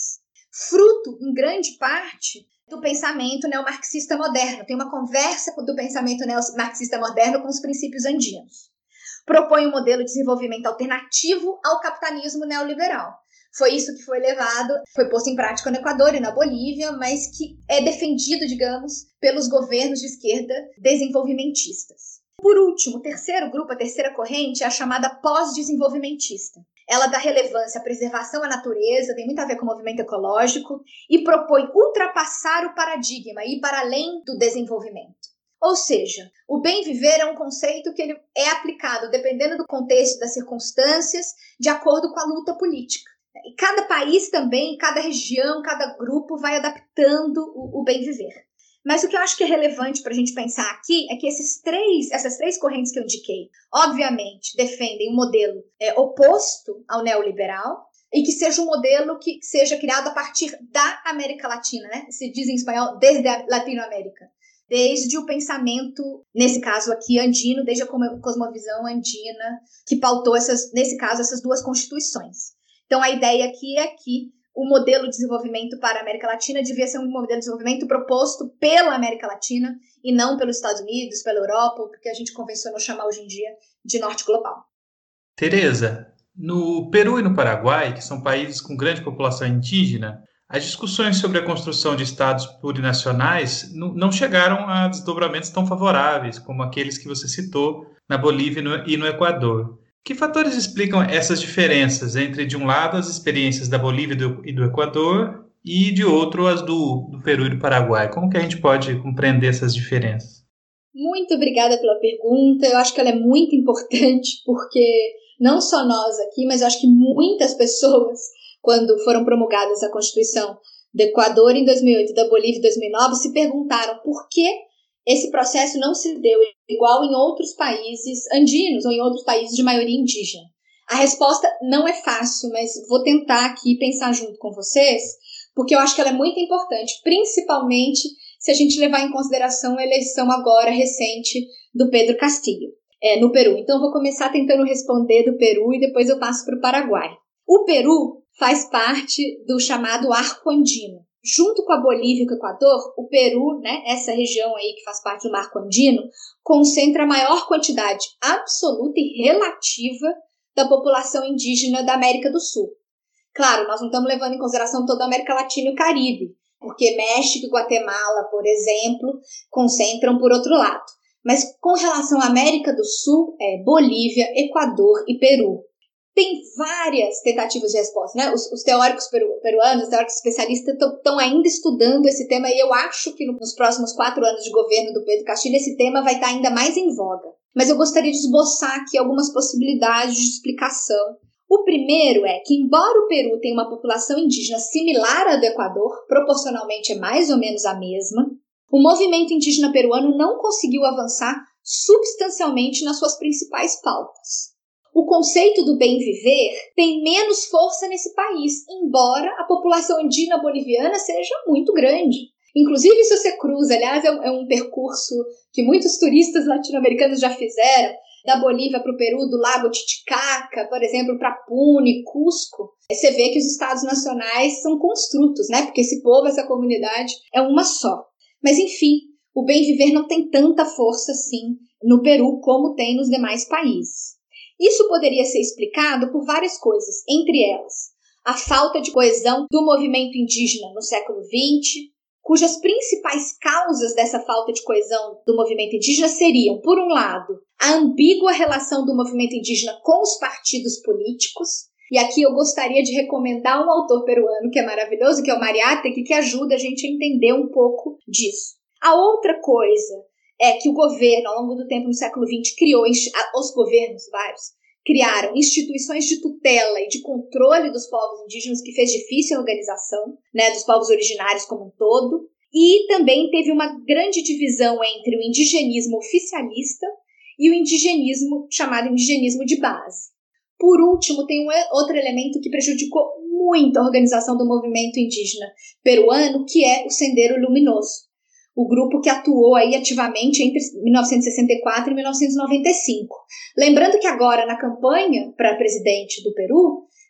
fruto, em grande parte, do pensamento neomarxista moderno. Tem uma conversa do pensamento neomarxista moderno com os princípios andinos. Propõe um modelo de desenvolvimento alternativo ao capitalismo neoliberal. Foi isso que foi levado, foi posto em prática no Equador e na Bolívia, mas que é defendido, digamos, pelos governos de esquerda desenvolvimentistas. Por último, o terceiro grupo, a terceira corrente, é a chamada pós-desenvolvimentista. Ela dá relevância à preservação à natureza, tem muito a ver com o movimento ecológico, e propõe ultrapassar o paradigma e ir para além do desenvolvimento. Ou seja, o bem viver é um conceito que ele é aplicado, dependendo do contexto, das circunstâncias, de acordo com a luta política. E cada país também, cada região, cada grupo vai adaptando o, o bem viver. Mas o que eu acho que é relevante para a gente pensar aqui é que esses três, essas três correntes que eu indiquei, obviamente, defendem um modelo é, oposto ao neoliberal e que seja um modelo que seja criado a partir da América Latina, né? Se diz em espanhol, desde a Latinoamérica. Desde o pensamento, nesse caso aqui, andino, desde a cosmovisão andina, que pautou, essas, nesse caso, essas duas constituições. Então, a ideia aqui é que o modelo de desenvolvimento para a América Latina devia ser um modelo de desenvolvimento proposto pela América Latina e não pelos Estados Unidos, pela Europa, o que a gente convencionou chamar hoje em dia de Norte Global. Tereza, no Peru e no Paraguai, que são países com grande população indígena, as discussões sobre a construção de estados plurinacionais não chegaram a desdobramentos tão favoráveis como aqueles que você citou na Bolívia e no Equador. Que fatores explicam essas diferenças entre, de um lado, as experiências da Bolívia e do Equador e, de outro, as do, do Peru e do Paraguai? Como que a gente pode compreender essas diferenças? Muito obrigada pela pergunta. Eu acho que ela é muito importante porque não só nós aqui, mas eu acho que muitas pessoas, quando foram promulgadas a Constituição do Equador em dois mil e oito e da Bolívia em dois mil e nove, se perguntaram por que esse processo não se deu igual em outros países andinos ou em outros países de maioria indígena. A resposta não é fácil, mas vou tentar aqui pensar junto com vocês, porque eu acho que ela é muito importante, principalmente se a gente levar em consideração a eleição agora recente do Pedro Castillo, é, no Peru. Então, eu vou começar tentando responder do Peru e depois eu passo para o Paraguai. O Peru faz parte do chamado Arco Andino. Junto com a Bolívia e com o Equador, o Peru, né, essa região aí que faz parte do Marco Andino, concentra a maior quantidade absoluta e relativa da população indígena da América do Sul. Claro, nós não estamos levando em consideração toda a América Latina e o Caribe, porque México e Guatemala, por exemplo, concentram por outro lado. Mas com relação à América do Sul, é Bolívia, Equador e Peru. Tem várias tentativas de resposta, né? Os, os teóricos peru, peruanos, os teóricos especialistas estão ainda estudando esse tema e eu acho que nos próximos quatro anos de governo do Pedro Castillo esse tema vai estar ainda mais em voga. Mas eu gostaria de esboçar aqui algumas possibilidades de explicação. O primeiro é que, embora o Peru tenha uma população indígena similar à do Equador, proporcionalmente é mais ou menos a mesma, o movimento indígena peruano não conseguiu avançar substancialmente nas suas principais pautas. O conceito do bem viver tem menos força nesse país, embora a população andina boliviana seja muito grande. Inclusive, se você cruza, aliás, é um, é um percurso que muitos turistas latino-americanos já fizeram, da Bolívia para o Peru, do Lago Titicaca, por exemplo, para Puno, Cusco, você vê que os estados nacionais são construtos, né? Porque esse povo, essa comunidade, é uma só. Mas, enfim, o bem viver não tem tanta força assim no Peru como tem nos demais países. Isso poderia ser explicado por várias coisas, entre elas a falta de coesão do movimento indígena no século vinte, cujas principais causas dessa falta de coesão do movimento indígena seriam, por um lado, a ambígua relação do movimento indígena com os partidos políticos, e aqui eu gostaria de recomendar um autor peruano que é maravilhoso, que é o Mariátegui, que ajuda a gente a entender um pouco disso. A outra coisa é que o governo, ao longo do tempo, no século vinte, criou, os governos vários, criaram instituições de tutela e de controle dos povos indígenas, que fez difícil a organização, né, dos povos originários como um todo, e também teve uma grande divisão entre o indigenismo oficialista e o indigenismo chamado indigenismo de base. Por último, tem um outro elemento que prejudicou muito a organização do movimento indígena peruano, que é o Sendero Luminoso, o grupo que atuou aí ativamente entre mil novecentos e sessenta e quatro e mil novecentos e noventa e cinco. Lembrando que agora, na campanha para presidente do Peru,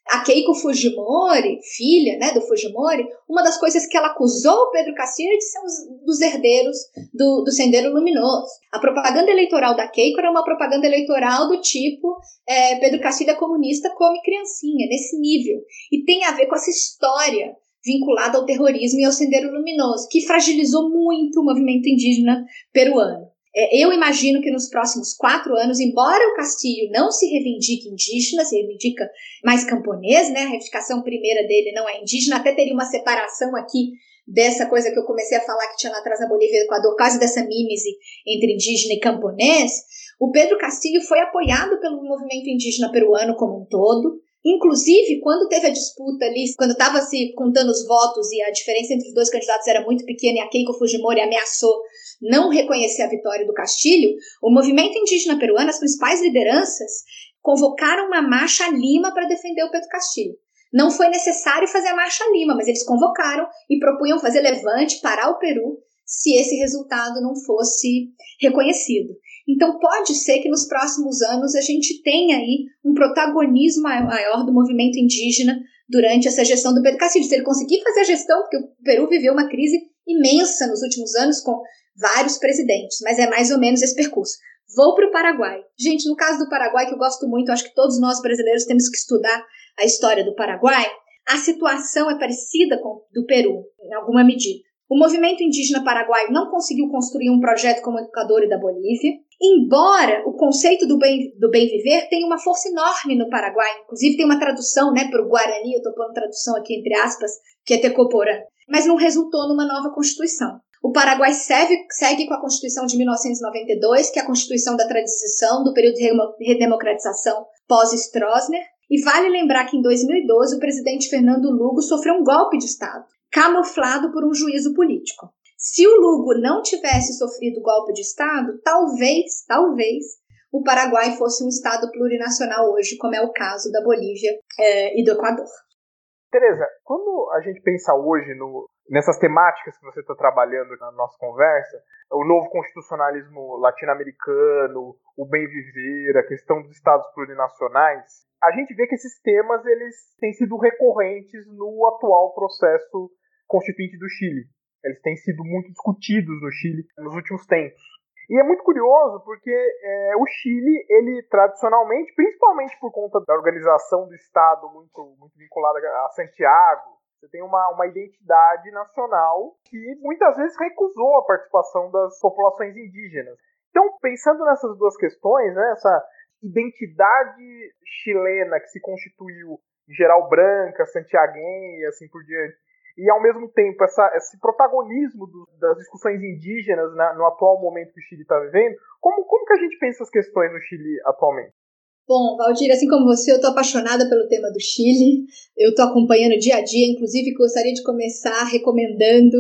A Keiko Fujimori, filha, né, do Fujimori, uma das coisas que ela acusou o Pedro Castillo é de ser um dos herdeiros do, do Sendero Luminoso. A propaganda eleitoral da Keiko era uma propaganda eleitoral do tipo é, Pedro Castillo é comunista, come criancinha, nesse nível. E tem a ver com essa história vinculada ao terrorismo e ao Sendero Luminoso, que fragilizou muito o movimento indígena peruano. Eu imagino que nos próximos quatro anos, embora o Castillo não se reivindique indígena, se reivindica mais camponês, né? A reivindicação primeira dele não é indígena, até teria uma separação aqui dessa coisa que eu comecei a falar que tinha lá atrás na Bolívia e Equador, quase dessa mímese entre indígena e camponês. O Pedro Castillo foi apoiado pelo movimento indígena peruano como um todo. Inclusive, quando teve a disputa ali, quando estava se contando os votos e a diferença entre os dois candidatos era muito pequena e a Keiko Fujimori ameaçou não reconhecer a vitória do Castillo, o movimento indígena peruano, as principais lideranças, convocaram uma marcha a Lima para defender o Pedro Castillo. Não foi necessário fazer a marcha a Lima, mas eles convocaram e propunham fazer levante, parar o Peru, se esse resultado não fosse reconhecido. Então pode ser que nos próximos anos a gente tenha aí um protagonismo maior do movimento indígena durante essa gestão do Pedro Castillo. Se ele conseguir fazer a gestão, porque o Peru viveu uma crise imensa nos últimos anos com vários presidentes, mas é mais ou menos esse percurso. Vou para o Paraguai. Gente, no caso do Paraguai, que eu gosto muito, acho que todos nós brasileiros temos que estudar a história do Paraguai, a situação é parecida com a do Peru, em alguma medida. O movimento indígena paraguaio não conseguiu construir um projeto como o Equador e da Bolívia, embora o conceito do bem, do bem viver tenha uma força enorme no Paraguai. Inclusive tem uma tradução, né, para o Guarani, eu estou pondo tradução aqui entre aspas, que é Tecoporã, mas não resultou numa nova Constituição. O Paraguai segue, segue com a Constituição de mil novecentos e noventa e dois, que é a Constituição da transição do período de redemocratização pós-Stroessner, e vale lembrar que em dois mil e doze o presidente Fernando Lugo sofreu um golpe de Estado, camuflado por um juízo político. Se o Lugo não tivesse sofrido golpe de Estado, talvez, talvez, o Paraguai fosse um Estado plurinacional hoje, como é o caso da Bolívia é, e do Equador. Tereza, quando a gente pensa hoje no, nessas temáticas que você está trabalhando na nossa conversa, o novo constitucionalismo latino-americano, o bem viver, a questão dos estados plurinacionais, a gente vê que esses temas eles têm sido recorrentes no atual processo constituinte do Chile. Eles têm sido muito discutidos no Chile nos últimos tempos. E é muito curioso porque é, o Chile, ele tradicionalmente, principalmente por conta da organização do Estado muito, muito vinculada a Santiago, você tem uma, uma identidade nacional que muitas vezes recusou a participação das populações indígenas. Então, pensando nessas duas questões, né, essa identidade chilena que se constituiu em geral branca, santiaguenha e assim por diante, e ao mesmo tempo essa, esse protagonismo do, das discussões indígenas na, no atual momento que o Chile está vivendo, como, como que a gente pensa as questões no Chile atualmente? Bom, Valdir, assim como você, eu estou apaixonada pelo tema do Chile, eu estou acompanhando dia a dia, inclusive gostaria de começar recomendando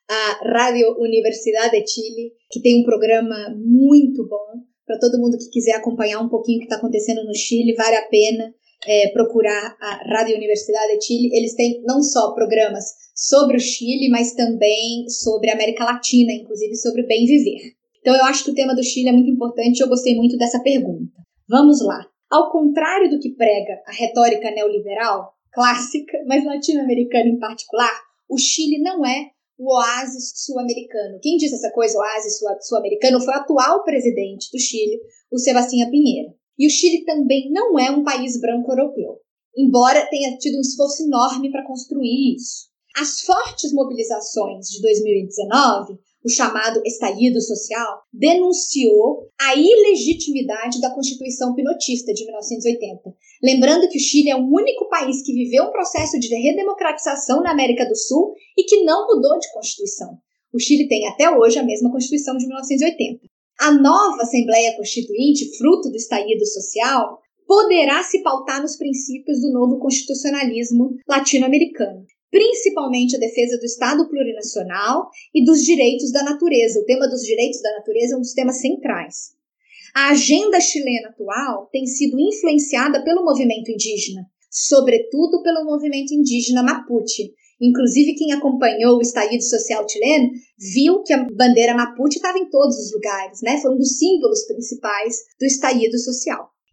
a Rádio Universidade de Chile, que tem um programa muito bom, para todo mundo que quiser acompanhar um pouquinho o que está acontecendo no Chile, vale a pena é, procurar a Rádio Universidade de Chile. Eles têm não só programas sobre o Chile, mas também sobre a América Latina, inclusive sobre o bem viver. Então eu acho que o tema do Chile é muito importante e eu gostei muito dessa pergunta. Vamos lá. Ao contrário do que prega a retórica neoliberal, clássica, mas latino-americana em particular, o Chile não é o oásis sul-americano. Quem disse essa coisa, oásis sul-americano, foi o atual presidente do Chile, o Sebastián Piñera. E o Chile também não é um país branco europeu, embora tenha tido um esforço enorme para construir isso. As fortes mobilizações de dois mil e dezenove, o chamado estallido social, denunciou a ilegitimidade da Constituição pinochetista de mil novecentos e oitenta. Lembrando que o Chile é o único país que viveu um processo de redemocratização na América do Sul e que não mudou de Constituição. O Chile tem até hoje a mesma Constituição de mil novecentos e oitenta. A nova Assembleia Constituinte, fruto do estallido social, poderá se pautar nos princípios do novo constitucionalismo latino-americano, principalmente a defesa do Estado plurinacional e dos direitos da natureza. O tema dos direitos da natureza é um dos temas centrais. A agenda chilena atual tem sido influenciada pelo movimento indígena, sobretudo pelo movimento indígena Mapuche. Inclusive, quem acompanhou o estallido social chileno viu que a bandeira Mapuche estava em todos os lugares, né? Foi um dos símbolos principais do estallido social.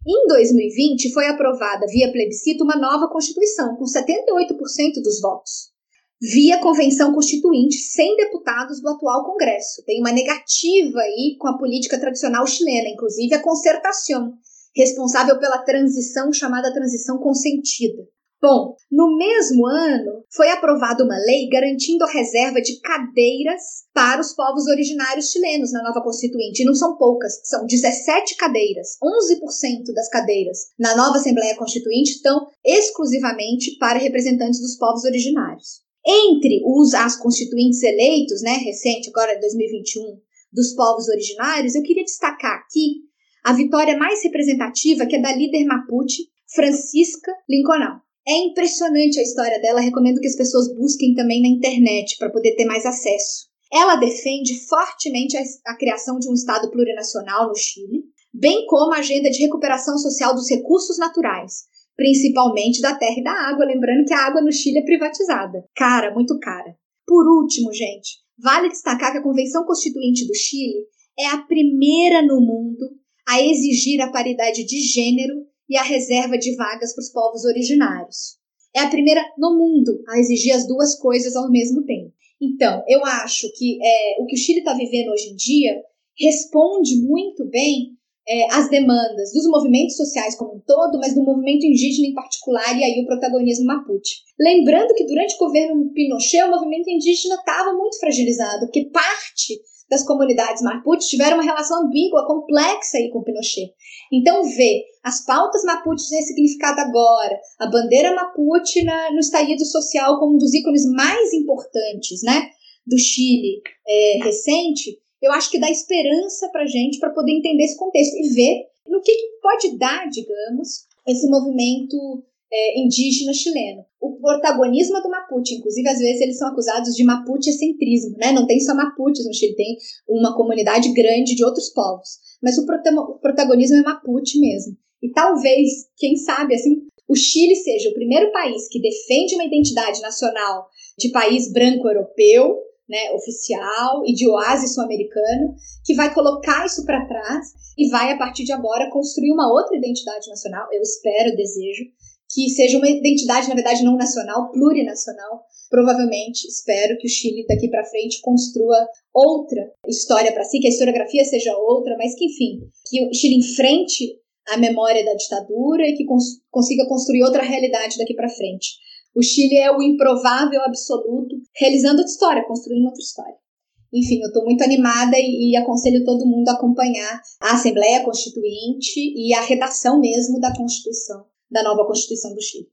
Em dois mil e vinte, foi aprovada via plebiscito uma nova Constituição, com setenta e oito por cento dos votos, via Convenção Constituinte, sem deputados do atual Congresso. Tem uma negativa aí com a política tradicional chilena, inclusive a concertação, responsável pela transição chamada transição consentida. Bom, no mesmo ano, foi aprovada uma lei garantindo a reserva de cadeiras para os povos originários chilenos na nova Constituinte. E não são poucas, são dezessete cadeiras, onze por cento das cadeiras na nova Assembleia Constituinte estão exclusivamente para representantes dos povos originários. Entre os as constituintes eleitos, né, recente, agora dois mil e vinte e um, dos povos originários, eu queria destacar aqui a vitória mais representativa, que é da líder Mapuche, Francisca Linconal. É impressionante a história dela, recomendo que as pessoas busquem também na internet para poder ter mais acesso. Ela defende fortemente a, a criação de um Estado plurinacional no Chile, bem como a agenda de recuperação social dos recursos naturais, principalmente da terra e da água, lembrando que a água no Chile é privatizada. Cara, muito cara. Por último, gente, vale destacar que a Convenção Constituinte do Chile é a primeira no mundo a exigir a paridade de gênero e a reserva de vagas para os povos originários. É a primeira no mundo a exigir as duas coisas ao mesmo tempo. Então, eu acho que é, o que o Chile está vivendo hoje em dia responde muito bem é, às demandas dos movimentos sociais como um todo, mas do movimento indígena em particular, e aí o protagonismo Mapuche. Lembrando que durante o governo Pinochet, o movimento indígena estava muito fragilizado, porque parte das comunidades Mapuche tiveram uma relação ambígua, complexa aí com Pinochet. Então, ver as pautas Mapuche ressignificadas agora, a bandeira Mapuche na, no estallido social como um dos ícones mais importantes, né, do Chile é, recente, eu acho que dá esperança para a gente para poder entender esse contexto e ver no que, que pode dar, digamos, esse movimento é, indígena chileno. O protagonismo do Mapuche, inclusive, às vezes eles são acusados de mapuche-centrismo, né? Não tem só Mapuches no Chile, tem uma comunidade grande de outros povos. Mas o, prota- o protagonismo é Mapuche mesmo. E talvez, quem sabe, assim, o Chile seja o primeiro país que defende uma identidade nacional de país branco europeu, né, oficial, e de oásis sul-americano, que vai colocar isso para trás e vai, a partir de agora, construir uma outra identidade nacional, eu espero, desejo, que seja uma identidade, na verdade, não nacional, plurinacional. Provavelmente, espero que o Chile, daqui para frente, construa outra história para si, que a historiografia seja outra, mas que, enfim, que o Chile enfrente a memória da ditadura e que cons- consiga construir outra realidade daqui para frente. O Chile é o improvável absoluto, realizando outra história, construindo outra história. Enfim, eu estou muito animada e, e aconselho todo mundo a acompanhar a Assembleia Constituinte e a redação mesmo da Constituição, da nova Constituição do Chile.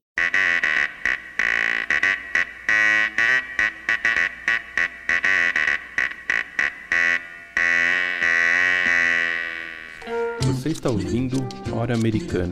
Você está ouvindo Hora Americana.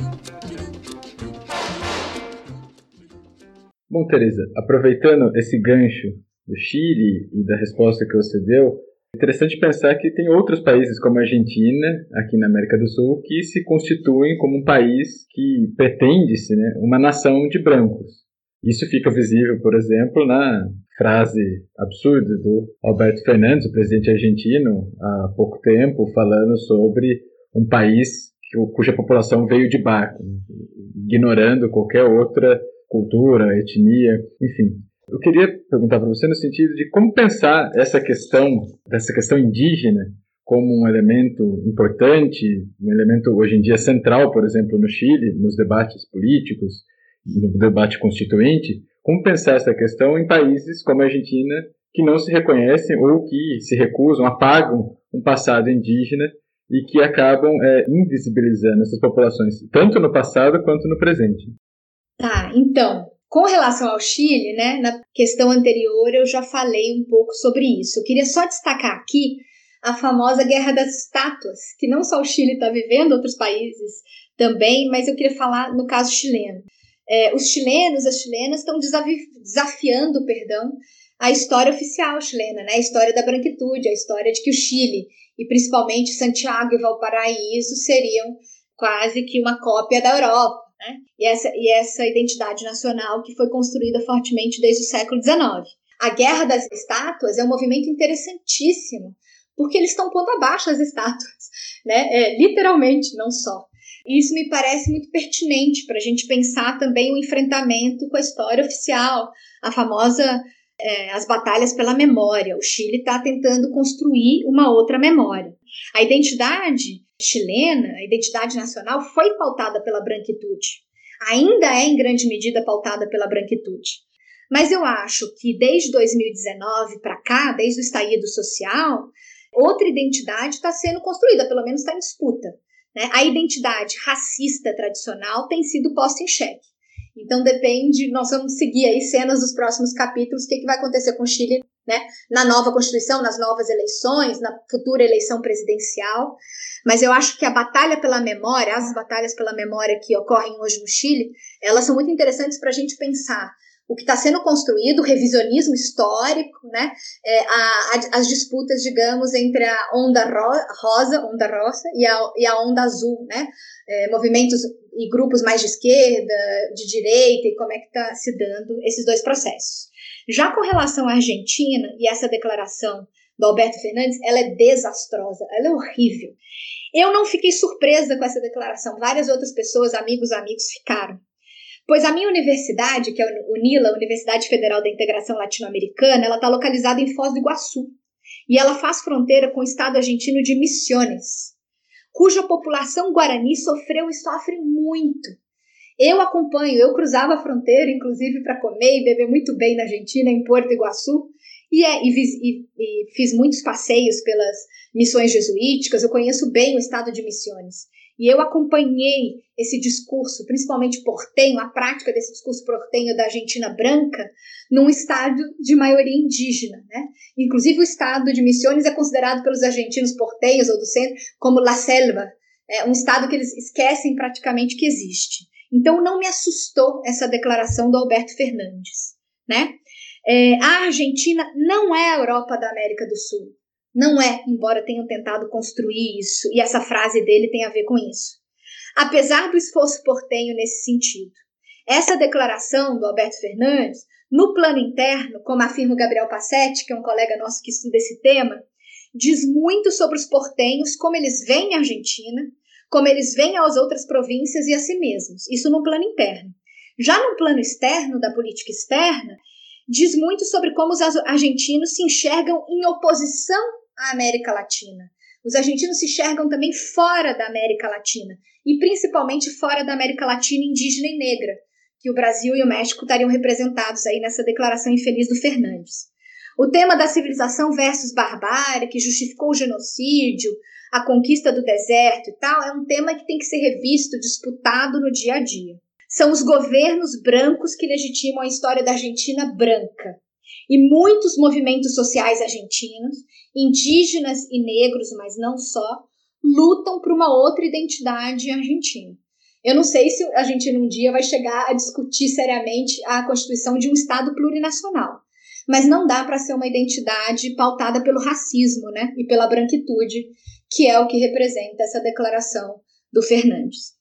Bom, Teresa, aproveitando esse gancho do Chile e da resposta que você deu, é interessante pensar que tem outros países como a Argentina, aqui na América do Sul, que se constituem como um país que pretende-se, né, uma nação de brancos. Isso fica visível, por exemplo, na frase absurda do Alberto Fernandes, o presidente argentino, há pouco tempo, falando sobre um país cuja população veio de barco, né, ignorando qualquer outra cultura, etnia, enfim. Eu queria perguntar para você no sentido de como pensar essa questão, dessa questão indígena como um elemento importante, um elemento hoje em dia central, por exemplo, no Chile, nos debates políticos, no debate constituinte, como pensar essa questão em países como a Argentina, que não se reconhecem ou que se recusam, apagam um passado indígena e que acabam é, invisibilizando essas populações, tanto no passado quanto no presente. Tá, então, com relação ao Chile, né, na questão anterior eu já falei um pouco sobre isso. Eu queria só destacar aqui a famosa Guerra das Estátuas, que não só o Chile está vivendo, outros países também, mas eu queria falar no caso chileno. É, os chilenos, as chilenas estão desafi- desafiando, perdão, a história oficial chilena, né, a história da branquitude, a história de que o Chile, e principalmente Santiago e Valparaíso, seriam quase que uma cópia da Europa. Né? E, essa, e essa identidade nacional que foi construída fortemente desde o século dezenove. A Guerra das Estátuas é um movimento interessantíssimo, porque eles estão pondo abaixo as estátuas, né? É, literalmente, não só. E isso me parece muito pertinente para a gente pensar também o enfrentamento com a história oficial, a famosa é, as batalhas pela memória. O Chile está tentando construir uma outra memória. A identidade chilena, a identidade nacional, foi pautada pela branquitude. Ainda é, em grande medida, pautada pela branquitude. Mas eu acho que desde dois mil e dezenove para cá, desde o estallido social, outra identidade está sendo construída, pelo menos está em disputa. Né? A identidade racista tradicional tem sido posta em xeque. Então depende, nós vamos seguir aí cenas dos próximos capítulos, o que, que vai acontecer com o Chile, né? Na nova Constituição, nas novas eleições, na futura eleição presidencial. Mas eu acho que a batalha pela memória, as batalhas pela memória que ocorrem hoje no Chile, elas são muito interessantes para a gente pensar o que está sendo construído, o revisionismo histórico, né? É, a, a, as disputas, digamos, entre a onda ro- rosa, onda rosa e a, e a onda azul, né? É, movimentos e grupos mais de esquerda, de direita, e como é que está se dando esses dois processos. Já com relação à Argentina, e essa declaração do Alberto Fernandes, ela é desastrosa, ela é horrível. Eu não fiquei surpresa com essa declaração, várias outras pessoas, amigos, amigos, ficaram. Pois a minha universidade, que é a UNILA, Universidade Federal da Integração Latino-Americana, ela está localizada em Foz do Iguaçu, e ela faz fronteira com o estado argentino de Misiones, cuja população guarani sofreu e sofre muito. Eu acompanho, eu cruzava a fronteira, inclusive, para comer e beber muito bem na Argentina, em Porto Iguaçu, e, é, e, e, e fiz muitos passeios pelas missões jesuíticas, eu conheço bem o estado de Misiones. E eu acompanhei esse discurso, principalmente portenho, a prática desse discurso portenho da Argentina branca, num estado de maioria indígena, né? Inclusive o estado de Misiones é considerado pelos argentinos portenhos ou do centro como La Selva, é um estado que eles esquecem praticamente que existe. Então não me assustou essa declaração do Alberto Fernandes, né? É, a Argentina não é a Europa da América do Sul. Não é, embora tenham tentado construir isso, e essa frase dele tem a ver com isso. Apesar do esforço portenho nesse sentido. Essa declaração do Alberto Fernandes, no plano interno, como afirma o Gabriel Passetti, que é um colega nosso que estuda esse tema, diz muito sobre os portenhos, como eles veem a Argentina, como eles veem as outras províncias e a si mesmos. Isso no plano interno. Já no plano externo, da política externa, diz muito sobre como os argentinos se enxergam em oposição à América Latina. Os argentinos se enxergam também fora da América Latina, e principalmente fora da América Latina indígena e negra, que o Brasil e o México estariam representados aí nessa declaração infeliz do Fernandes. O tema da civilização versus barbárie, que justificou o genocídio, a conquista do deserto e tal, é um tema que tem que ser revisto, disputado no dia a dia. São os governos brancos que legitimam a história da Argentina branca. E muitos movimentos sociais argentinos, indígenas e negros, mas não só, lutam por uma outra identidade argentina. Eu não sei se a Argentina um dia vai chegar a discutir seriamente a constituição de um Estado plurinacional, mas não dá para ser uma identidade pautada pelo racismo, né, e pela branquitude, que é o que representa essa declaração do Fernandes.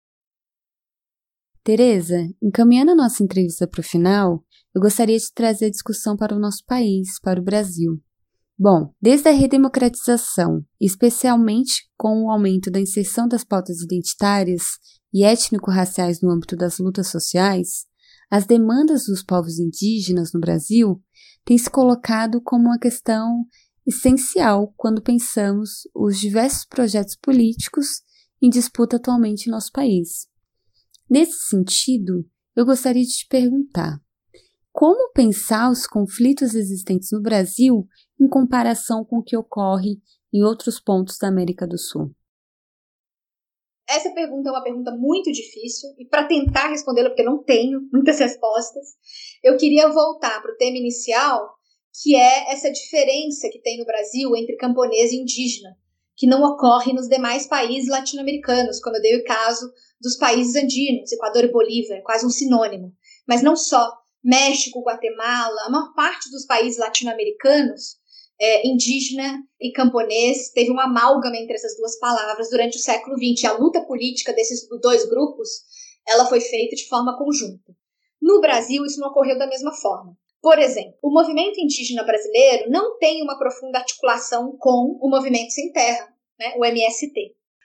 Tereza, encaminhando a nossa entrevista para o final, eu gostaria de trazer a discussão para o nosso país, para o Brasil. Bom, desde a redemocratização, especialmente com o aumento da inserção das pautas identitárias e étnico-raciais no âmbito das lutas sociais, as demandas dos povos indígenas no Brasil têm se colocado como uma questão essencial quando pensamos os diversos projetos políticos em disputa atualmente em nosso país. Nesse sentido, eu gostaria de te perguntar: como pensar os conflitos existentes no Brasil em comparação com o que ocorre em outros pontos da América do Sul? Essa pergunta é uma pergunta muito difícil, e para tentar respondê-la, porque eu não tenho muitas respostas, eu queria voltar para o tema inicial, que é essa diferença que tem no Brasil entre camponês e indígena, que não ocorre nos demais países latino-americanos, como eu dei o caso dos países andinos, Equador e Bolívia, é quase um sinônimo. Mas não só. México, Guatemala, a maior parte dos países latino-americanos, é, indígena e camponês, teve um amálgama entre essas duas palavras durante o século vinte. A luta política desses dois grupos, ela foi feita de forma conjunta. No Brasil, isso não ocorreu da mesma forma. Por exemplo, o movimento indígena brasileiro não tem uma profunda articulação com o Movimento Sem Terra, né, o M S T.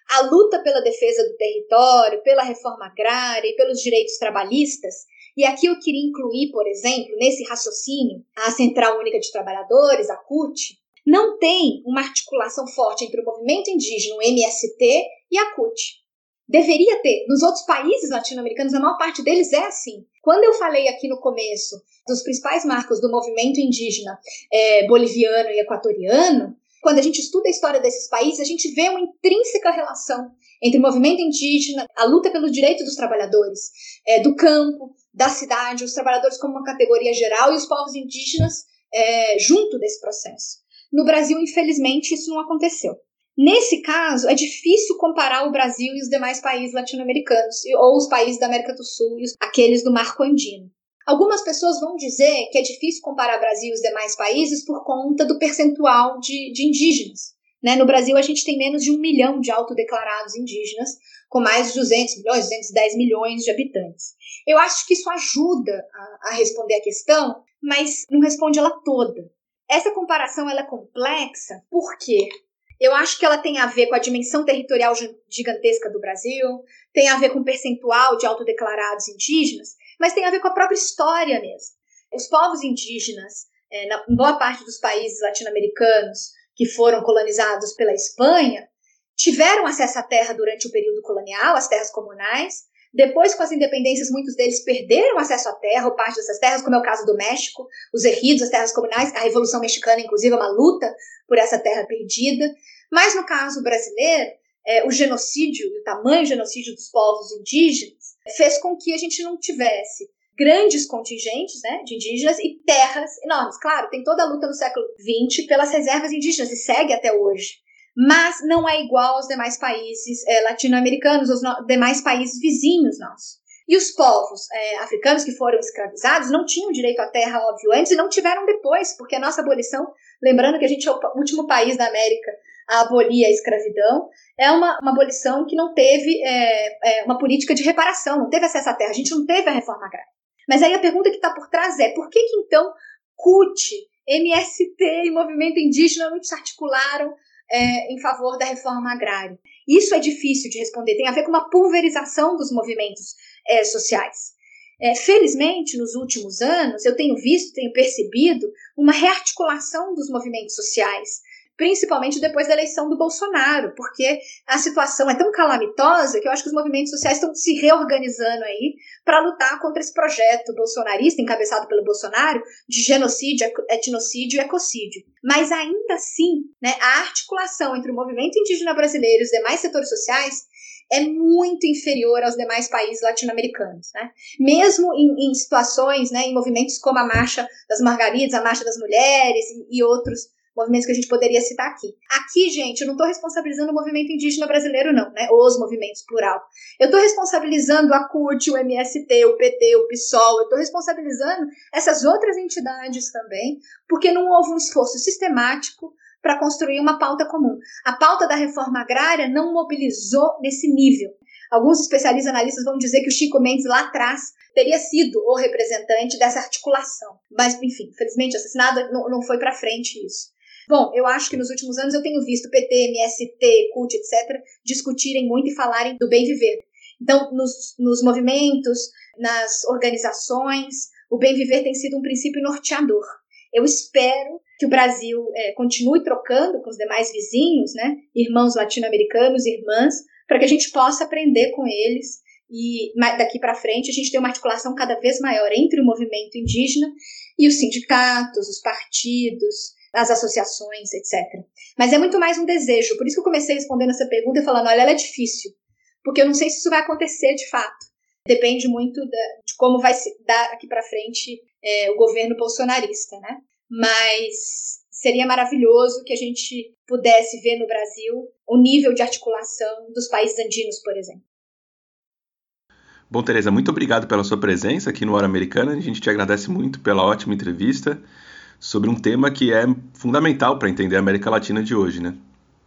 a luta pela defesa do território, pela reforma agrária e pelos direitos trabalhistas. E aqui eu queria incluir, por exemplo, nesse raciocínio, a Central Única de Trabalhadores, a C U T, não tem uma articulação forte entre o movimento indígena, o M S T, e a C U T. Deveria ter. Nos outros países latino-americanos, a maior parte deles é assim. Quando eu falei aqui no começo dos principais marcos do movimento indígena é, boliviano e equatoriano, quando a gente estuda a história desses países, a gente vê uma intrínseca relação entre o movimento indígena, a luta pelos direitos dos trabalhadores, é, do campo, da cidade, os trabalhadores como uma categoria geral e os povos indígenas é, junto desse processo. No Brasil, infelizmente, isso não aconteceu. Nesse caso, é difícil comparar o Brasil e os demais países latino-americanos, ou os países da América do Sul e os, aqueles do Marco Andino. Algumas pessoas vão dizer que é difícil comparar o Brasil e os demais países por conta do percentual de, de indígenas. Né? No Brasil, a gente tem menos de um milhão de autodeclarados indígenas, com mais de duzentos milhões, duzentos e dez milhões de habitantes. Eu acho que isso ajuda a, a responder a questão, mas não responde ela toda. Essa comparação ela é complexa, por quê? Eu acho que ela tem a ver com a dimensão territorial gigantesca do Brasil, tem a ver com o percentual de autodeclarados indígenas, mas tem a ver com a própria história mesmo. Os povos indígenas, é, na boa parte dos países latino-americanos que foram colonizados pela Espanha, tiveram acesso à terra durante o período colonial, as terras comunais. Depois, com as independências, muitos deles perderam acesso à terra, ou parte dessas terras, como é o caso do México, os ejidos, as terras comunais. A Revolução Mexicana, inclusive, é uma luta por essa terra perdida. Mas, no caso brasileiro, é, o genocídio, o tamanho do genocídio dos povos indígenas, fez com que a gente não tivesse grandes contingentes, né, de indígenas e terras enormes. Claro, tem toda a luta no século vinte pelas reservas indígenas, e segue até hoje. Mas não é igual aos demais países é, latino-americanos, aos no- demais países vizinhos nossos. E os povos é, africanos que foram escravizados não tinham direito à terra, óbvio, antes, e não tiveram depois, porque a nossa abolição, lembrando que a gente é o último país da América a abolir a escravidão, é uma, uma abolição que não teve é, é, uma política de reparação, não teve acesso à terra, a gente não teve a reforma agrária. Mas aí a pergunta que está por trás é, por que que então C U T, M S T e movimento indígena não se articularam É, em favor da reforma agrária? Isso é difícil de responder, tem a ver com uma pulverização dos movimentos é, sociais. É, felizmente, nos últimos anos, eu tenho visto, tenho percebido uma rearticulação dos movimentos sociais, principalmente depois da eleição do Bolsonaro, porque a situação é tão calamitosa que eu acho que os movimentos sociais estão se reorganizando aí para lutar contra esse projeto bolsonarista, encabeçado pelo Bolsonaro, de genocídio, etnocídio e ecocídio. Mas ainda assim, né, a articulação entre o movimento indígena brasileiro e os demais setores sociais é muito inferior aos demais países latino-americanos, né? Mesmo em, em situações, né, em movimentos como a Marcha das Margaridas, a Marcha das Mulheres e, e outros movimentos que a gente poderia citar aqui. Aqui, gente, eu não estou responsabilizando o movimento indígena brasileiro, não, né? Ou os movimentos plural. Eu estou responsabilizando a C U T, o M S T, o P T, o PSOL, eu estou responsabilizando essas outras entidades também, porque não houve um esforço sistemático para construir uma pauta comum. A pauta da reforma agrária não mobilizou nesse nível. Alguns especialistas analistas vão dizer que o Chico Mendes lá atrás teria sido o representante dessa articulação. Mas, enfim, felizmente assassinado, não, não foi para frente isso. Bom, eu acho que nos últimos anos eu tenho visto P T, M S T, C U T, etcétera, discutirem muito e falarem do bem viver. Então, nos, nos movimentos, nas organizações, o bem viver tem sido um princípio norteador. Eu espero que o Brasil é, continue trocando com os demais vizinhos, né, irmãos latino-americanos, irmãs, para que a gente possa aprender com eles e daqui para frente a gente tem uma articulação cada vez maior entre o movimento indígena e os sindicatos, os partidos, as associações, etcétera. Mas é muito mais um desejo, por isso que eu comecei respondendo essa pergunta e falando, olha, ela é difícil, porque eu não sei se isso vai acontecer de fato. Depende muito da, de como vai se dar aqui para frente é, o governo bolsonarista, né? Mas seria maravilhoso que a gente pudesse ver no Brasil o nível de articulação dos países andinos, por exemplo. Bom, Tereza, muito obrigado pela sua presença aqui no Hora Americana. A gente te agradece muito pela ótima entrevista sobre um tema que é fundamental para entender a América Latina de hoje, né?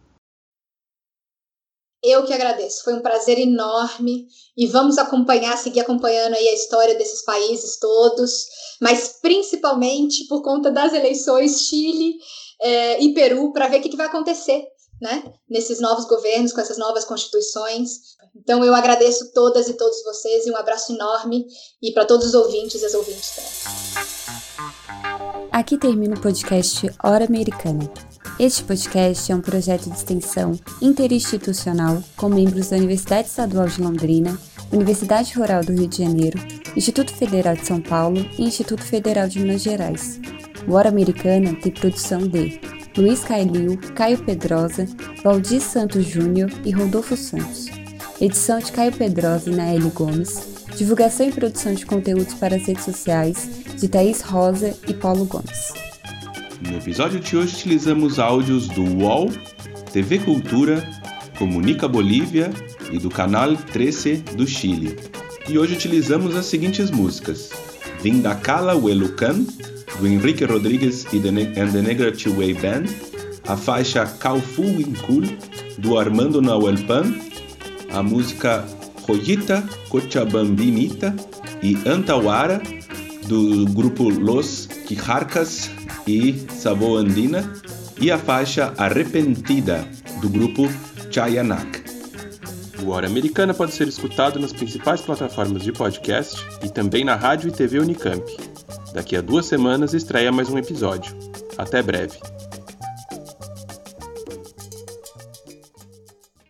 Eu que agradeço, foi um prazer enorme e vamos acompanhar, seguir acompanhando aí a história desses países todos, mas principalmente por conta das eleições Chile é, e Peru, para ver o que, que vai acontecer, né, nesses novos governos, com essas novas constituições. Então eu agradeço todas e todos vocês e um abraço enorme e para todos os ouvintes e as ouvintes também. Aqui termina o podcast Hora Americana. Este podcast é um projeto de extensão interinstitucional com membros da Universidade Estadual de Londrina, Universidade Rural do Rio de Janeiro, Instituto Federal de São Paulo e Instituto Federal de Minas Gerais. O Hora Americana tem produção de Luiz Cailil, Caio Pedrosa, Valdir Santos Júnior e Rodolfo Santos. Edição de Caio Pedrosa e Naeli Gomes. Divulgação e produção de conteúdos para as redes sociais de Thaís Rosa e Paulo Gomes. No episódio de hoje utilizamos áudios do U O L, T V Cultura, Comunica Bolívia e do Canal treze do Chile. E hoje utilizamos as seguintes músicas: Vindacala Huelucan, do Henrique Rodrigues e The ne- and the Negra Chihuey Band, a faixa Caufu Wincul, do Armando Nahuelpan, a música Joyita Cochabambinita e Antawara, do grupo Los Quijarcas e Sabor Andina, e a faixa Arrepentida, do grupo Chayanak. O Hora Americana pode ser escutado nas principais plataformas de podcast e também na rádio e T V Unicamp. Daqui a duas semanas estreia mais um episódio. Até breve.